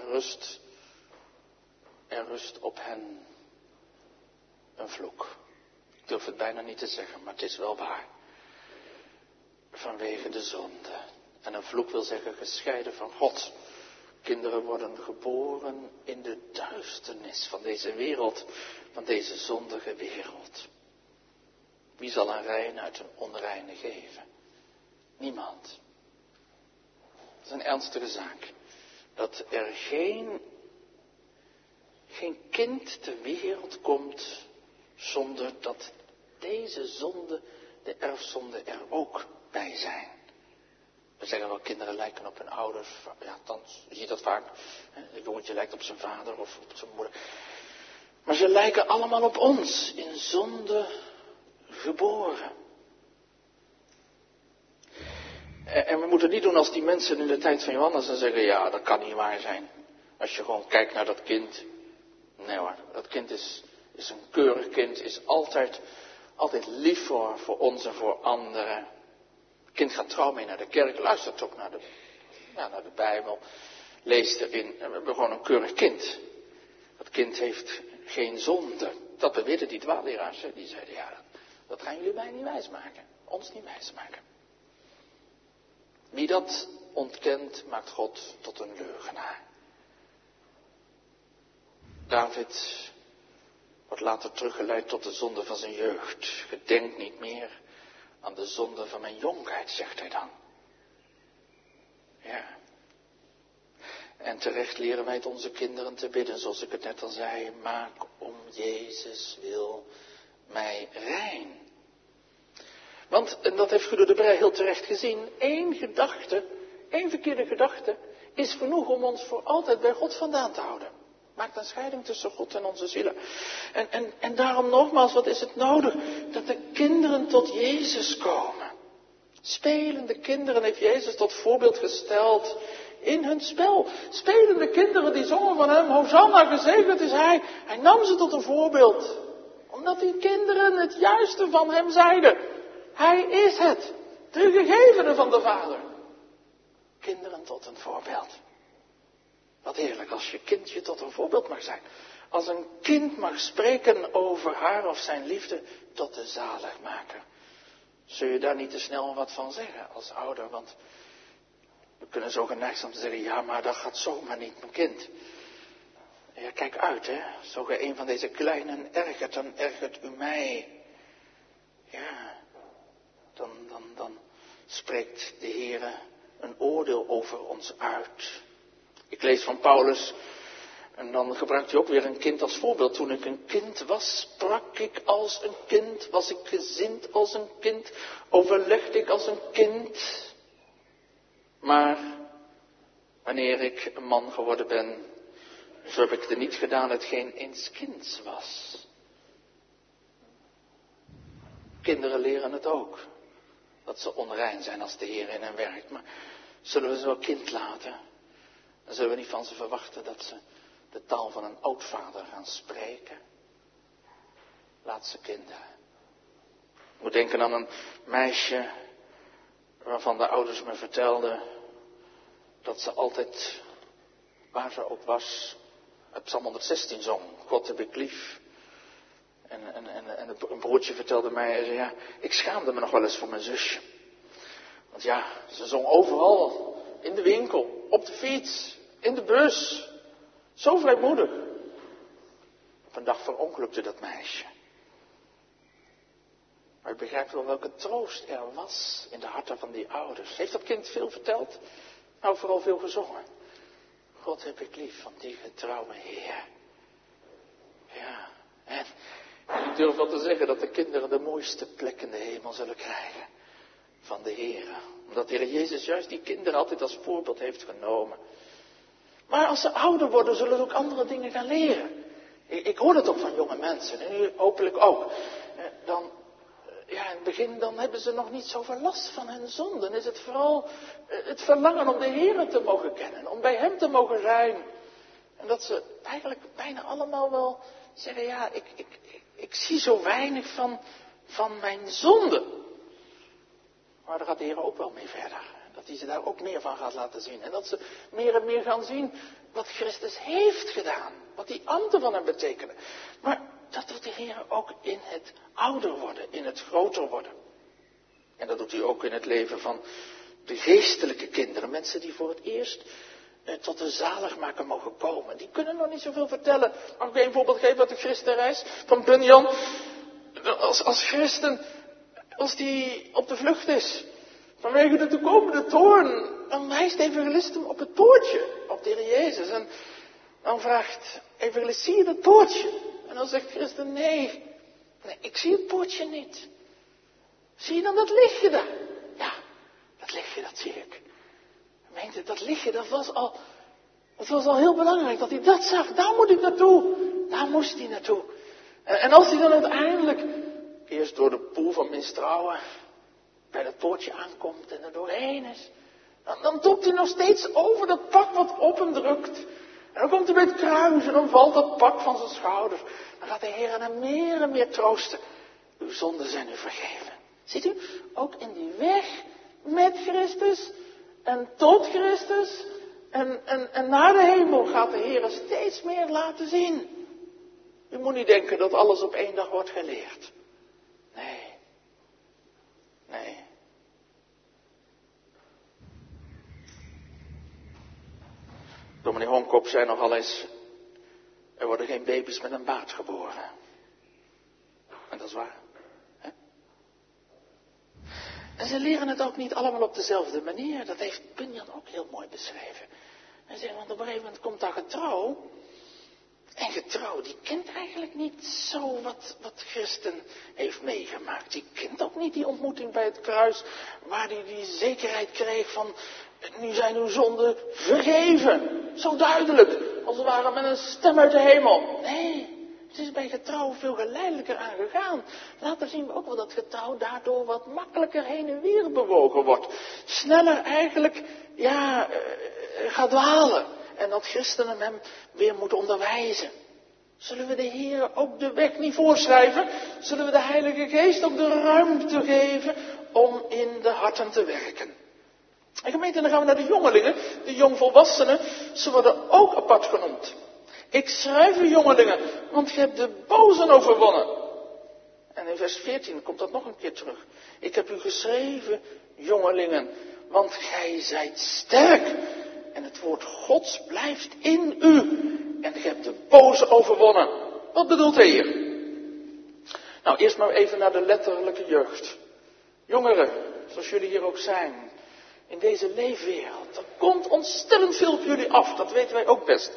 Er rust op hen een vloek. Ik durf het bijna niet te zeggen, maar het is wel waar. Vanwege de zonde. En een vloek wil zeggen gescheiden van God. Kinderen worden geboren in de duisternis van deze wereld, van deze zondige wereld. Wie zal een rein uit een onreine geven? Niemand. Dat is een ernstige zaak. Dat er geen kind ter wereld komt zonder dat deze zonde, de erfzonde, er ook bij zijn. We zeggen wel, kinderen lijken op hun ouders. Ja, dan zie je dat vaak. Een jongetje lijkt op zijn vader of op zijn moeder. Maar ze lijken allemaal op ons, in zonde geboren. En we moeten niet doen als die mensen in de tijd van Johannes en zeggen, ja, dat kan niet waar zijn. Als je gewoon kijkt naar dat kind. Nee hoor, dat kind is een keurig kind, is altijd lief voor ons en voor anderen. Het kind gaat trouw mee naar de kerk, luistert ook naar de Bijbel, leest erin. En we hebben gewoon een keurig kind. Dat kind heeft geen zonde. Dat beweerden die dwaalleraars. Die zeiden, ja, dat gaan jullie mij niet wijsmaken. Ons niet wijsmaken. Wie dat ontkent, maakt God tot een leugenaar. David wordt later teruggeleid tot de zonde van zijn jeugd. Gedenk niet meer aan de zonde van mijn jonkheid, zegt hij dan. Ja. En terecht leren wij het onze kinderen te bidden, zoals ik het net al zei. Maak om Jezus wil mij rein. Want, en dat heeft Guido de Brij heel terecht gezien, één verkeerde gedachte, is genoeg om ons voor altijd bij God vandaan te houden. Maakt een scheiding tussen God en onze zielen. En daarom nogmaals, wat is het nodig? Dat de kinderen tot Jezus komen. Spelende kinderen heeft Jezus tot voorbeeld gesteld in hun spel. Spelende kinderen die zongen van hem, Hosanna, gezegend is hij. Hij nam ze tot een voorbeeld. Omdat die kinderen het juiste van hem zeiden. Hij is het, de gegevene van de Vader. Kinderen tot een voorbeeld. Wat heerlijk als je kindje tot een voorbeeld mag zijn. Als een kind mag spreken over haar of zijn liefde tot de zaligmaker. Zul je daar niet te snel wat van zeggen als ouder? Want we kunnen zo geneigd zijn om te zeggen, ja, maar dat gaat zomaar niet, mijn kind. Ja, kijk uit, hè. Zo ge een van deze kleinen ergert, dan ergert u mij. Ja, dan spreekt de Heere een oordeel over ons uit. Ik lees van Paulus, en dan gebruikt hij ook weer een kind als voorbeeld. Toen ik een kind was, sprak ik als een kind, was ik gezind als een kind, overlegde ik als een kind. Maar wanneer ik een man geworden ben, zo heb ik er niet gedaan hetgeen eens kinds was. Kinderen leren het ook, dat ze onrein zijn als de Heer in hen werkt. Maar zullen we ze wel kind laten? Dan zullen we niet van ze verwachten dat ze de taal van een oudvader gaan spreken. Laat ze kinderen. Ik moet denken aan een meisje waarvan de ouders me vertelden dat ze altijd, waar ze ook was, het Psalm 116 zong. God heb ik lief. En een broertje vertelde mij, hij zei, ja, ik schaamde me nog wel eens voor mijn zusje. Want ja, ze zong overal, in de winkel, op de fiets, in de bus. Zo vrijmoedig. Op een dag verongelukte dat meisje. Maar u begrijpt wel welke troost er was in de harten van die ouders. Heeft dat kind veel verteld? Nou, vooral veel gezongen. God heb ik lief van die getrouwe Heer. Ja, en ik durf wel te zeggen dat de kinderen de mooiste plek in de hemel zullen krijgen. Van de Heer. Omdat de Heer Jezus juist die kinderen altijd als voorbeeld heeft genomen. Maar als ze ouder worden, zullen ze ook andere dingen gaan leren. Ik hoor dat ook van jonge mensen. En u hopelijk ook. In het begin dan hebben ze nog niet zoveel last van hun zonden. Dan is het vooral het verlangen om de Heer te mogen kennen. Om bij Hem te mogen zijn. En dat ze eigenlijk bijna allemaal wel zeggen, ja, ik zie zo weinig van mijn zonde. Maar daar gaat de Heer ook wel mee verder. Dat hij ze daar ook meer van gaat laten zien. En dat ze meer en meer gaan zien wat Christus heeft gedaan. Wat die ambten van hem betekenen. Maar dat doet de Heer ook in het ouder worden. In het groter worden. En dat doet hij ook in het leven van de geestelijke kinderen. Mensen die voor het eerst tot de zaligmaker mogen komen. Die kunnen nog niet zoveel vertellen. Mag ik een voorbeeld geven uit de christenreis van Bunyan? Als christen, als die op de vlucht is vanwege de toekomende toorn, dan wijst de evangelist hem op het poortje, op de Heer Jezus. En dan vraagt evangelist, zie je dat poortje? En dan zegt Christen, nee, ik zie het poortje niet. Zie je dan dat lichtje daar? Ja, dat lichtje, dat zie ik. Meent u, dat lichtje, dat was al heel belangrijk, dat hij dat zag. Daar moet ik naartoe. Daar moest hij naartoe. En als hij dan uiteindelijk, eerst door de poel van misstrouwen, bij dat poortje aankomt en er doorheen is, dan topt hij nog steeds over dat pak wat op hem drukt. En dan komt hij bij het kruis en dan valt dat pak van zijn schouders. Dan gaat de Heer hem meer en meer troosten. Uw zonden zijn u vergeven. Ziet u, ook in die weg met Christus en tot Christus en naar de hemel gaat de Heer steeds meer laten zien. U moet niet denken dat alles op één dag wordt geleerd. Nee. Dominee Honkop zei nogal eens, er worden geen baby's met een baard geboren. En dat is waar. Hè? En ze leren het ook niet allemaal op dezelfde manier. Dat heeft Bunyan ook heel mooi beschreven. Hij zegt, want op een gegeven moment komt daar getrouw. En getrouw, die kent eigenlijk niet zo wat Christen heeft meegemaakt. Die kent ook niet die ontmoeting bij het kruis, waar hij die zekerheid kreeg van, nu zijn uw zonden vergeven. Zo duidelijk, als het ware met een stem uit de hemel. Nee, het is bij getrouw veel geleidelijker aangegaan. Later zien we ook wel dat getrouw daardoor wat makkelijker heen en weer bewogen wordt. Sneller eigenlijk, gaat dwalen. En dat christenen hem weer moeten onderwijzen. Zullen we de Heer ook de weg niet voorschrijven? Zullen we de Heilige Geest ook de ruimte geven om in de harten te werken? En gemeente, dan gaan we naar de jongelingen, de jongvolwassenen. Ze worden ook apart genoemd. Ik schrijf u jongelingen, want je hebt de bozen overwonnen. En in vers 14 komt dat nog een keer terug. Ik heb u geschreven, jongelingen, want gij zijt sterk. En het woord Gods blijft in u. En je hebt de boze overwonnen. Wat bedoelt hij hier? Nou, eerst maar even naar de letterlijke jeugd. Jongeren, zoals jullie hier ook zijn. In deze leefwereld. Er komt ontstellend veel op jullie af. Dat weten wij ook best.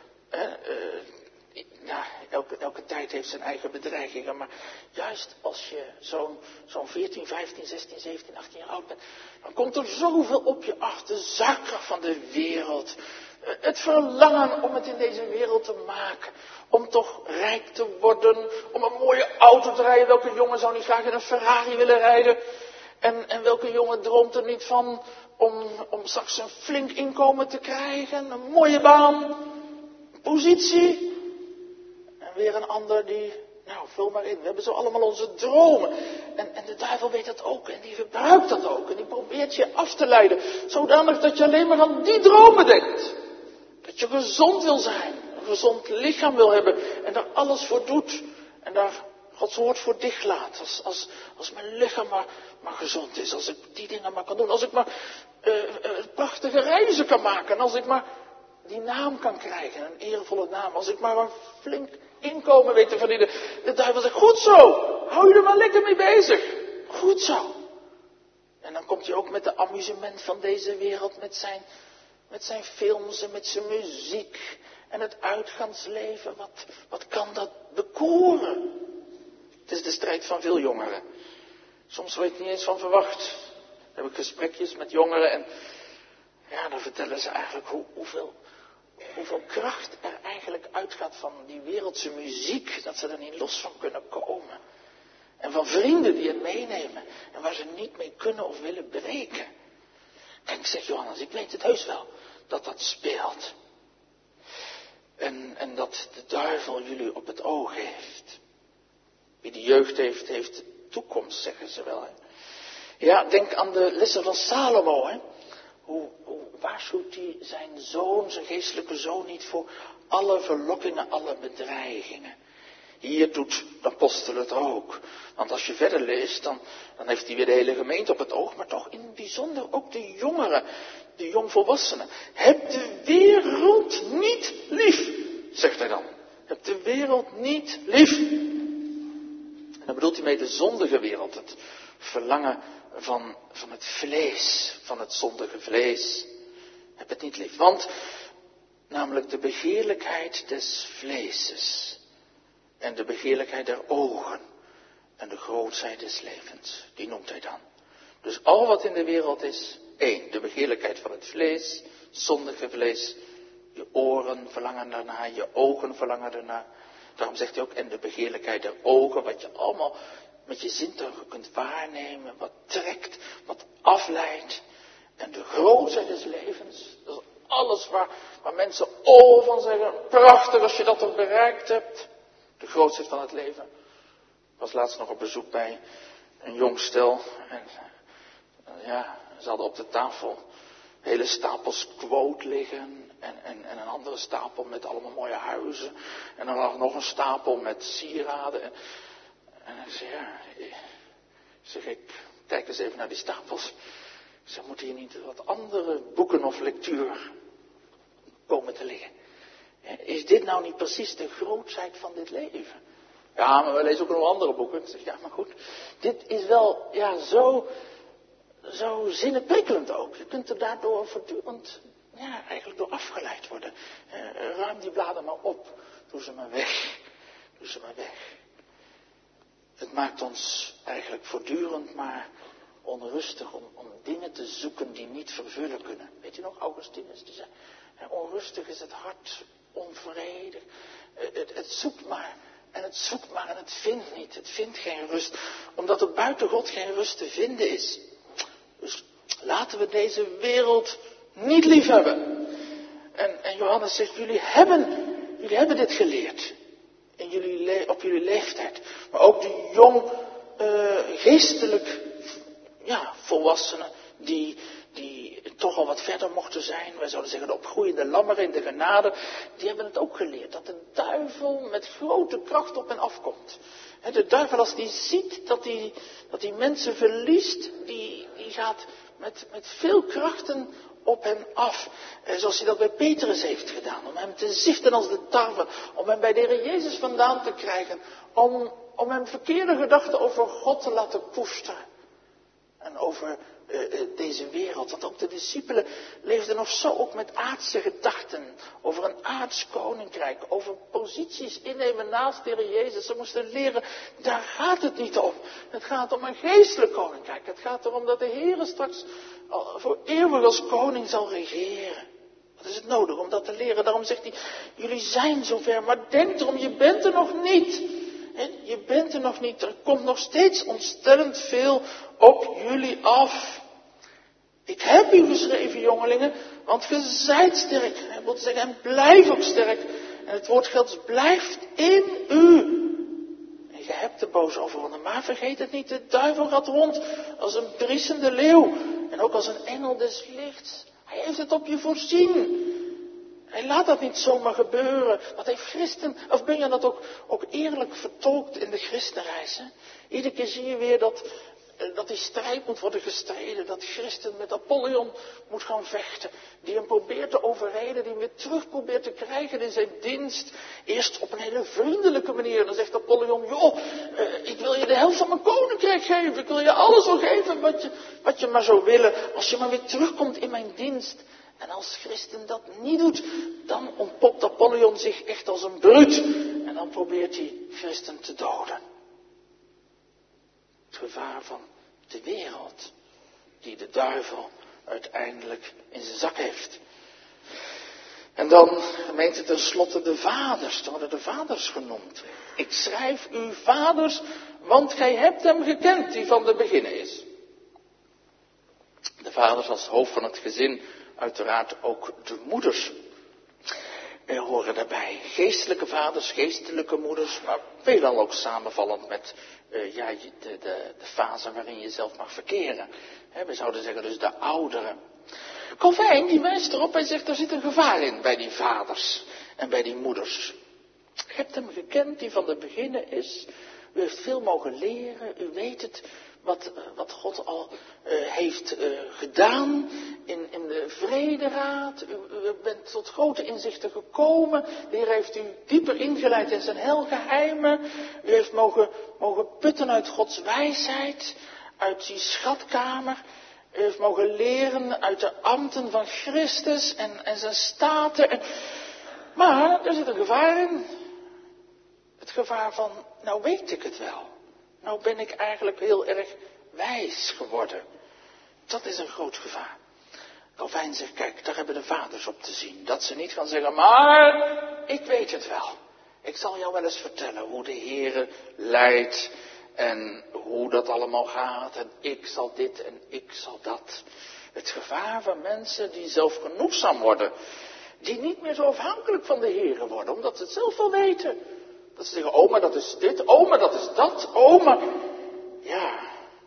Elke tijd heeft zijn eigen bedreigingen. Maar juist als je zo'n 14, 15, 16, 17, 18 jaar oud bent. Dan komt er zoveel op je af. De zaakkracht van de wereld. Het verlangen om het in deze wereld te maken. Om toch rijk te worden. Om een mooie auto te rijden. Welke jongen zou niet graag in een Ferrari willen rijden? En welke jongen droomt er niet van om straks een flink inkomen te krijgen. Een mooie baan. Positie. En weer een ander die, vul maar in. We hebben zo allemaal onze dromen. En de duivel weet dat ook. En die gebruikt dat ook. En die probeert je af te leiden. Zodanig dat je alleen maar aan die dromen denkt. Dat je gezond wil zijn. Een gezond lichaam wil hebben. En daar alles voor doet. En daar Gods woord voor dicht laat. Als mijn lichaam maar gezond is. Als ik die dingen maar kan doen. Als ik maar prachtige reizen kan maken. En als ik maar die naam kan krijgen, een eervolle naam. Als ik maar een flink inkomen weet te verdienen. De duivel zegt, goed zo, hou je er maar lekker mee bezig. Goed zo. En dan komt hij ook met de amusement van deze wereld, met zijn films en met zijn muziek en het uitgaansleven. Wat kan dat bekoren? Het is de strijd van veel jongeren. Soms word ik niet eens van verwacht. Dan heb ik gesprekjes met jongeren en ja, dan vertellen ze eigenlijk hoeveel kracht er eigenlijk uitgaat van die wereldse muziek, dat ze er niet los van kunnen komen. En van vrienden die het meenemen en waar ze niet mee kunnen of willen breken. Kijk, zegt Johannes, ik weet het heus wel dat dat speelt. En dat de duivel jullie op het oog heeft. Wie de jeugd heeft, heeft de toekomst, zeggen ze wel. Hè? Ja, denk aan de lessen van Salomo. Hè? Hoe waarschuwt hij zijn zoon, zijn geestelijke zoon, niet voor alle verlokkingen, alle bedreigingen. Hier doet de apostel het ook. Want als je verder leest, dan heeft hij weer de hele gemeente op het oog. Maar toch in het bijzonder ook de jongeren, de jongvolwassenen. Heb de wereld niet lief, zegt hij dan. Heb de wereld niet lief. En dan bedoelt hij mee de zondige wereld. Het verlangen van het vlees, van het zondige vlees. Heb het niet lief. Want namelijk de begeerlijkheid des vleeses. En de begeerlijkheid der ogen. En de grootsheid des levens. Die noemt hij dan. Dus al wat in de wereld is. 1. De begeerlijkheid van het vlees. Zondige vlees. Je oren verlangen daarna. Je ogen verlangen daarna. Daarom zegt hij ook. En de begeerlijkheid der ogen. Wat je allemaal met je zintuigen kunt waarnemen. Wat trekt. Wat afleidt. En de grootheid des levens. Dat is alles waar mensen van zeggen. Prachtig als je dat toch bereikt hebt. De grootheid van het leven. Ik was laatst nog op bezoek bij een jong stel. En ja, ze hadden op de tafel hele stapels quote liggen. En een andere stapel met allemaal mooie huizen. En dan lag nog een stapel met sieraden. En ik zei, ja, ik kijk eens even naar die stapels. Ze moeten hier niet wat andere boeken of lectuur komen te liggen. Is dit nou niet precies de grootheid van dit leven? Ja, maar we lezen ook nog andere boeken. Ik zeg, ja, maar goed. Dit is wel, ja, zo zinnenprikkelend ook. Je kunt er daardoor voortdurend, ja, eigenlijk door afgeleid worden. Ruim die bladen maar op. Doe ze maar weg. Doe ze maar weg. Het maakt ons eigenlijk voortdurend maar onrustig om dingen te zoeken die niet vervullen kunnen. Weet je nog, Augustinus, die zei, onrustig is het hart, onvredig. Het zoekt maar en het zoekt maar en het vindt niet. Het vindt geen rust, omdat er buiten God geen rust te vinden is. Dus laten we deze wereld niet lief hebben. En Johannes zegt, jullie hebben dit geleerd. Op jullie leeftijd. Maar ook de jong, geestelijk, ja, volwassenen die toch al wat verder mochten zijn. Wij zouden zeggen de opgroeiende lammeren in de genade. Die hebben het ook geleerd. Dat de duivel met grote kracht op hen afkomt. De duivel als die ziet dat die mensen verliest. Die gaat met veel krachten op hen af. Zoals hij dat bij Petrus heeft gedaan. Om hem te ziften als de tarwe. Om hem bij de Heer Jezus vandaan te krijgen. Om hem verkeerde gedachten over God te laten koesteren. En over deze wereld. Want ook de discipelen leefden nog zo ook met aardse gedachten. Over een aards koninkrijk. Over posities innemen naast de Heer Jezus. Ze moesten leren, daar gaat het niet om. Het gaat om een geestelijk koninkrijk. Het gaat erom dat de Heer straks voor eeuwig als koning zal regeren. Wat is het nodig om dat te leren? Daarom zegt hij, jullie zijn zover, maar denk erom, je bent er nog niet. Je bent er nog niet. Er komt nog steeds ontstellend veel op jullie af. Ik heb u geschreven, jongelingen, want ge zijt sterk. Hij wil zeggen, en blijf ook sterk. En het woord geldt, blijft in u. En je hebt de boze overwonnen, maar vergeet het niet, de duivel gaat rond als een briesende leeuw. En ook als een engel des lichts. Hij heeft het op je voorzien. Hij laat dat niet zomaar gebeuren. Wat heeft Bunyan dat ook eerlijk vertolkt in de Christenreis. Iedere keer zie je weer dat dat die strijd moet worden gestreden. Dat Christus met Apollyon moet gaan vechten. Die hem probeert te overreden. Die hem weer terug probeert te krijgen in zijn dienst. Eerst op een hele vriendelijke manier. Dan zegt Apollyon, joh, ik wil je de helft van mijn koninkrijk geven. Ik wil je alles wel geven wat je maar zou willen. Als je maar weer terugkomt in mijn dienst. En als Christus dat niet doet, dan ontpopt Apollyon zich echt als een bruut. En dan probeert hij Christus te doden. Het gevaar van de wereld, die de duivel uiteindelijk in zijn zak heeft. En dan gemeente tenslotte de vaders, er worden de vaders genoemd. Ik schrijf u vaders, want gij hebt hem gekend, die van de beginnen is. De vaders als hoofd van het gezin, uiteraard ook de moeders horen daarbij. Geestelijke vaders, geestelijke moeders, maar veelal ook samenvallend met de fase waarin je zelf mag verkeren. We zouden zeggen dus de ouderen. Calvijn die wijst erop, hij zegt er zit een gevaar in bij die vaders en bij die moeders. U hebt hem gekend die van de beginnen is. U heeft veel mogen leren. U weet het wat God al heeft gedaan in de vrederaad. U bent tot grote inzichten gekomen. De Heer heeft u dieper ingeleid in zijn heilgeheimen. U heeft mogen putten uit Gods wijsheid, uit die schatkamer. U heeft mogen leren uit de ambten van Christus en zijn staten. Maar er zit een gevaar in. Het gevaar van, nou weet ik het wel. Nou ben ik eigenlijk heel erg wijs geworden. Dat is een groot gevaar. Calvijn zegt, kijk, daar hebben de vaders op te zien. Dat ze niet gaan zeggen, maar ik weet het wel. Ik zal jou wel eens vertellen hoe de Heere leidt en hoe dat allemaal gaat. En ik zal dit en ik zal dat. Het gevaar van mensen die zelfgenoegzaam worden. Die niet meer zo afhankelijk van de Heere worden, omdat ze het zelf wel weten. Dat ze zeggen, oh maar dat is dit, oh maar dat is dat, oh maar... Ja,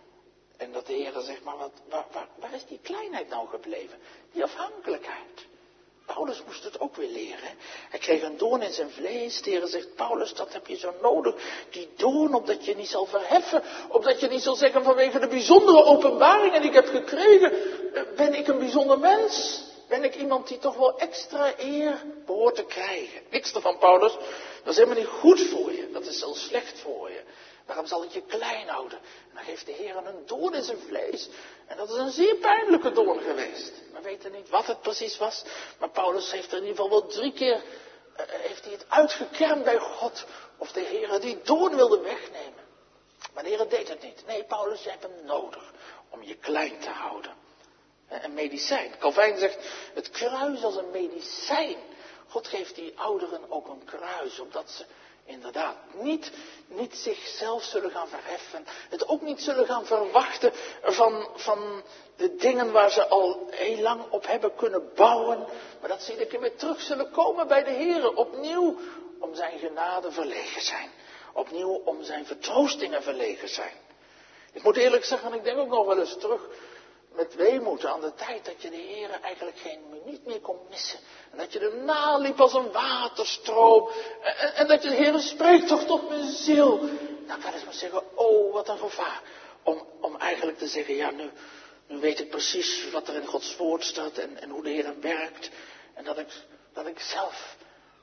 en dat de Heer zegt, maar waar is die kleinheid nou gebleven? Die afhankelijkheid. Paulus moest het ook weer leren. Hij kreeg een doorn in zijn vlees. De Heer zegt, Paulus, dat heb je zo nodig. Die doorn, opdat je niet zal verheffen. Opdat je niet zal zeggen, vanwege de bijzondere openbaringen die ik heb gekregen, ben ik een bijzonder mens. Ben ik iemand die toch wel extra eer behoort te krijgen. Niks ervan, Paulus. Dat is helemaal niet goed voor je. Dat is zelfs slecht voor je. Daarom zal het je klein houden. En dan geeft de Heer een doorn in zijn vlees. En dat is een zeer pijnlijke doorn geweest. We weten niet wat het precies was. Maar Paulus heeft er in ieder geval wel 3 keer heeft hij het uitgekermd bij God. Of de Heer die doorn wilde wegnemen. Maar de Heer deed het niet. Nee, Paulus, je hebt hem nodig om je klein te houden. Een medicijn. Calvijn zegt, het kruis als een medicijn. God geeft die ouderen ook een kruis, opdat ze inderdaad niet zichzelf zullen gaan verheffen. Het ook niet zullen gaan verwachten van de dingen waar ze al heel lang op hebben kunnen bouwen. Maar dat ze iedere keer weer terug zullen komen bij de Heer. Opnieuw om zijn genade verlegen zijn. Opnieuw om zijn vertroostingen verlegen zijn. Ik moet eerlijk zeggen, ik denk ook nog wel eens terug met weemoed aan de tijd dat je de Heer eigenlijk geen minuut meer kon missen. En dat je er naliep als een waterstroom. En dat je de Heer spreekt toch tot mijn ziel. Nou, ik wel eens maar zeggen, oh wat een gevaar. Om eigenlijk te zeggen, ja nu weet ik precies wat er in Gods woord staat en hoe de Heer werkt. En dat ik zelf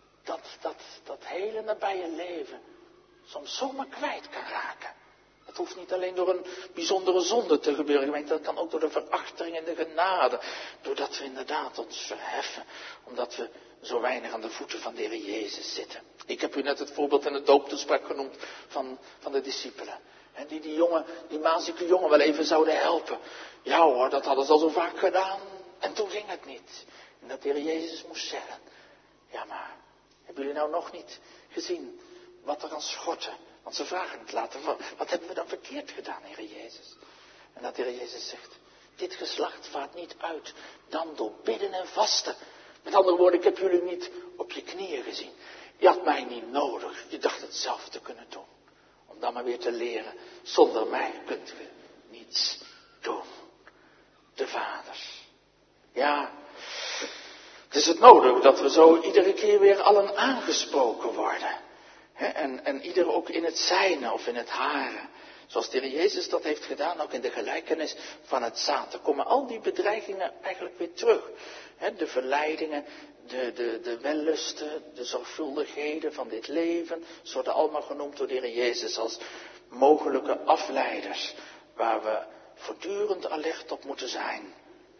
dat hele nabije leven soms zomaar kwijt kan raken. Het hoeft niet alleen door een bijzondere zonde te gebeuren. Dat kan ook door de verachting en de genade. Doordat we inderdaad ons verheffen. Omdat we zo weinig aan de voeten van de Heer Jezus zitten. Ik heb u net het voorbeeld in de dooptoespraak genoemd van de discipelen. En die mazieke jongen wel even zouden helpen. Ja hoor, dat hadden ze al zo vaak gedaan. En toen ging het niet. En dat de Heer Jezus moest zeggen. Ja maar, hebben jullie nou nog niet gezien wat er aan schortte? Want ze vragen het later, wat hebben we dan verkeerd gedaan, Heer Jezus? En dat de Heer Jezus zegt, dit geslacht vaart niet uit dan door bidden en vasten. Met andere woorden, ik heb jullie niet op je knieën gezien. Je had mij niet nodig, je dacht het zelf te kunnen doen. Om dan maar weer te leren, zonder mij kunt u niets doen. De vaders. Ja, het is het nodig dat we zo iedere keer weer allen aangesproken worden. En ieder ook in het zijne of in het hare. Zoals de Heer Jezus dat heeft gedaan, ook in de gelijkenis van het zaad. Er komen al die bedreigingen eigenlijk weer terug. De verleidingen, de wellusten, de zorgvuldigheden van dit leven. Ze worden allemaal genoemd door de Heer Jezus als mogelijke afleiders. Waar we voortdurend alert op moeten zijn.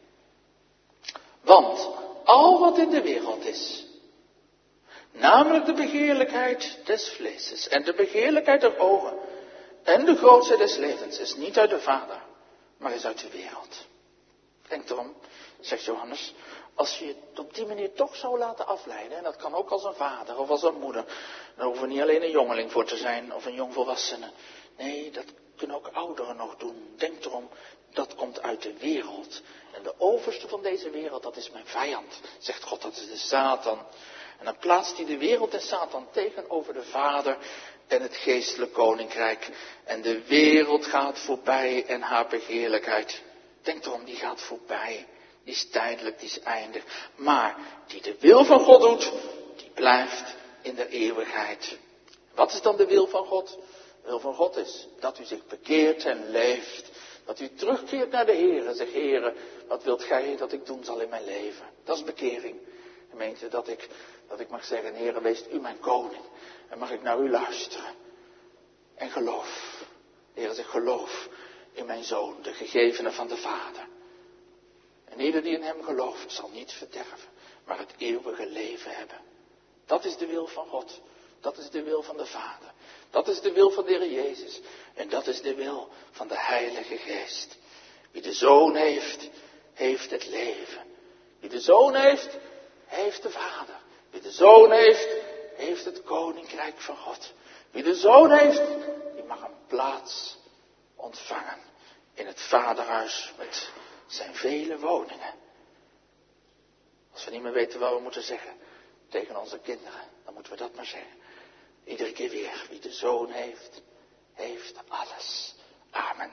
Want al wat in de wereld is, namelijk de begeerlijkheid des vleeses en de begeerlijkheid der ogen en de grootheid des levens, is niet uit de Vader, maar is uit de wereld. Denk erom, zegt Johannes, als je het op die manier toch zou laten afleiden, en dat kan ook als een vader of als een moeder, dan hoeven we niet alleen een jongeling voor te zijn of een jongvolwassene. Nee, dat kunnen ook ouderen nog doen. Denk erom, dat komt uit de wereld. En de overste van deze wereld, dat is mijn vijand, zegt God, dat is de Satan. En dan plaatst hij de wereld en Satan tegenover de Vader en het geestelijk koninkrijk. En de wereld gaat voorbij en haar begeerlijkheid. Denk erom, die gaat voorbij. Die is tijdelijk, die is eindig. Maar die de wil van God doet, die blijft in de eeuwigheid. Wat is dan de wil van God? De wil van God is dat u zich bekeert en leeft. Dat u terugkeert naar de Heer en zegt, Heere, wat wilt gij dat ik doen zal in mijn leven? Dat is bekering. Gemeente, dat ik mag zeggen, Heere, wees u mijn koning. En mag ik naar u luisteren. En geloof. De Heer zegt, geloof in mijn Zoon, de gegevene van de Vader. En ieder die in hem gelooft, zal niet verderven, maar het eeuwige leven hebben. Dat is de wil van God. Dat is de wil van de Vader. Dat is de wil van de Heer Jezus. En dat is de wil van de Heilige Geest. Wie de Zoon heeft, heeft het leven. Wie de Zoon heeft, heeft de Vader. Wie de Zoon heeft, heeft het Koninkrijk van God. Wie de Zoon heeft, die mag een plaats ontvangen in het Vaderhuis met zijn vele woningen. Als we niet meer weten wat we moeten zeggen tegen onze kinderen, dan moeten we dat maar zeggen. Iedere keer weer, wie de Zoon heeft, heeft alles. Amen.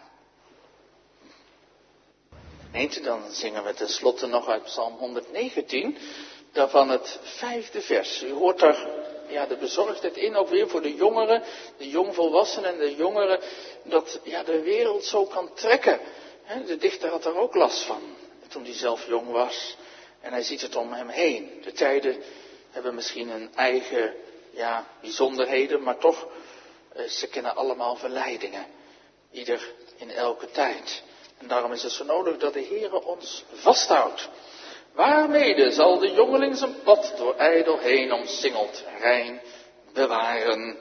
Gemeente, dan zingen we tenslotte nog uit Psalm 119, daarvan het 5e vers. U hoort daar de bezorgdheid in, ook weer voor de jongeren, de jongvolwassenen en de jongeren, dat de wereld zo kan trekken. De dichter had daar ook last van, toen hij zelf jong was. En hij ziet het om hem heen. De tijden hebben misschien een eigen bijzonderheden, maar toch, ze kennen allemaal verleidingen. Ieder in elke tijd. En daarom is het zo nodig dat de Heere ons vasthoudt. Waarmede zal de jongeling zijn pad door ijdel heen omsingeld rein bewaren.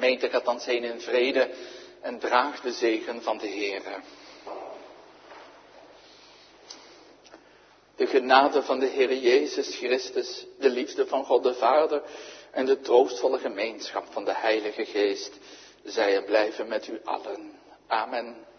gemeente gaat dan zijn in vrede en draagt de zegen van de Heere. De genade van de Heere Jezus Christus, de liefde van God de Vader en de troostvolle gemeenschap van de Heilige Geest, zij er blijven met u allen. Amen.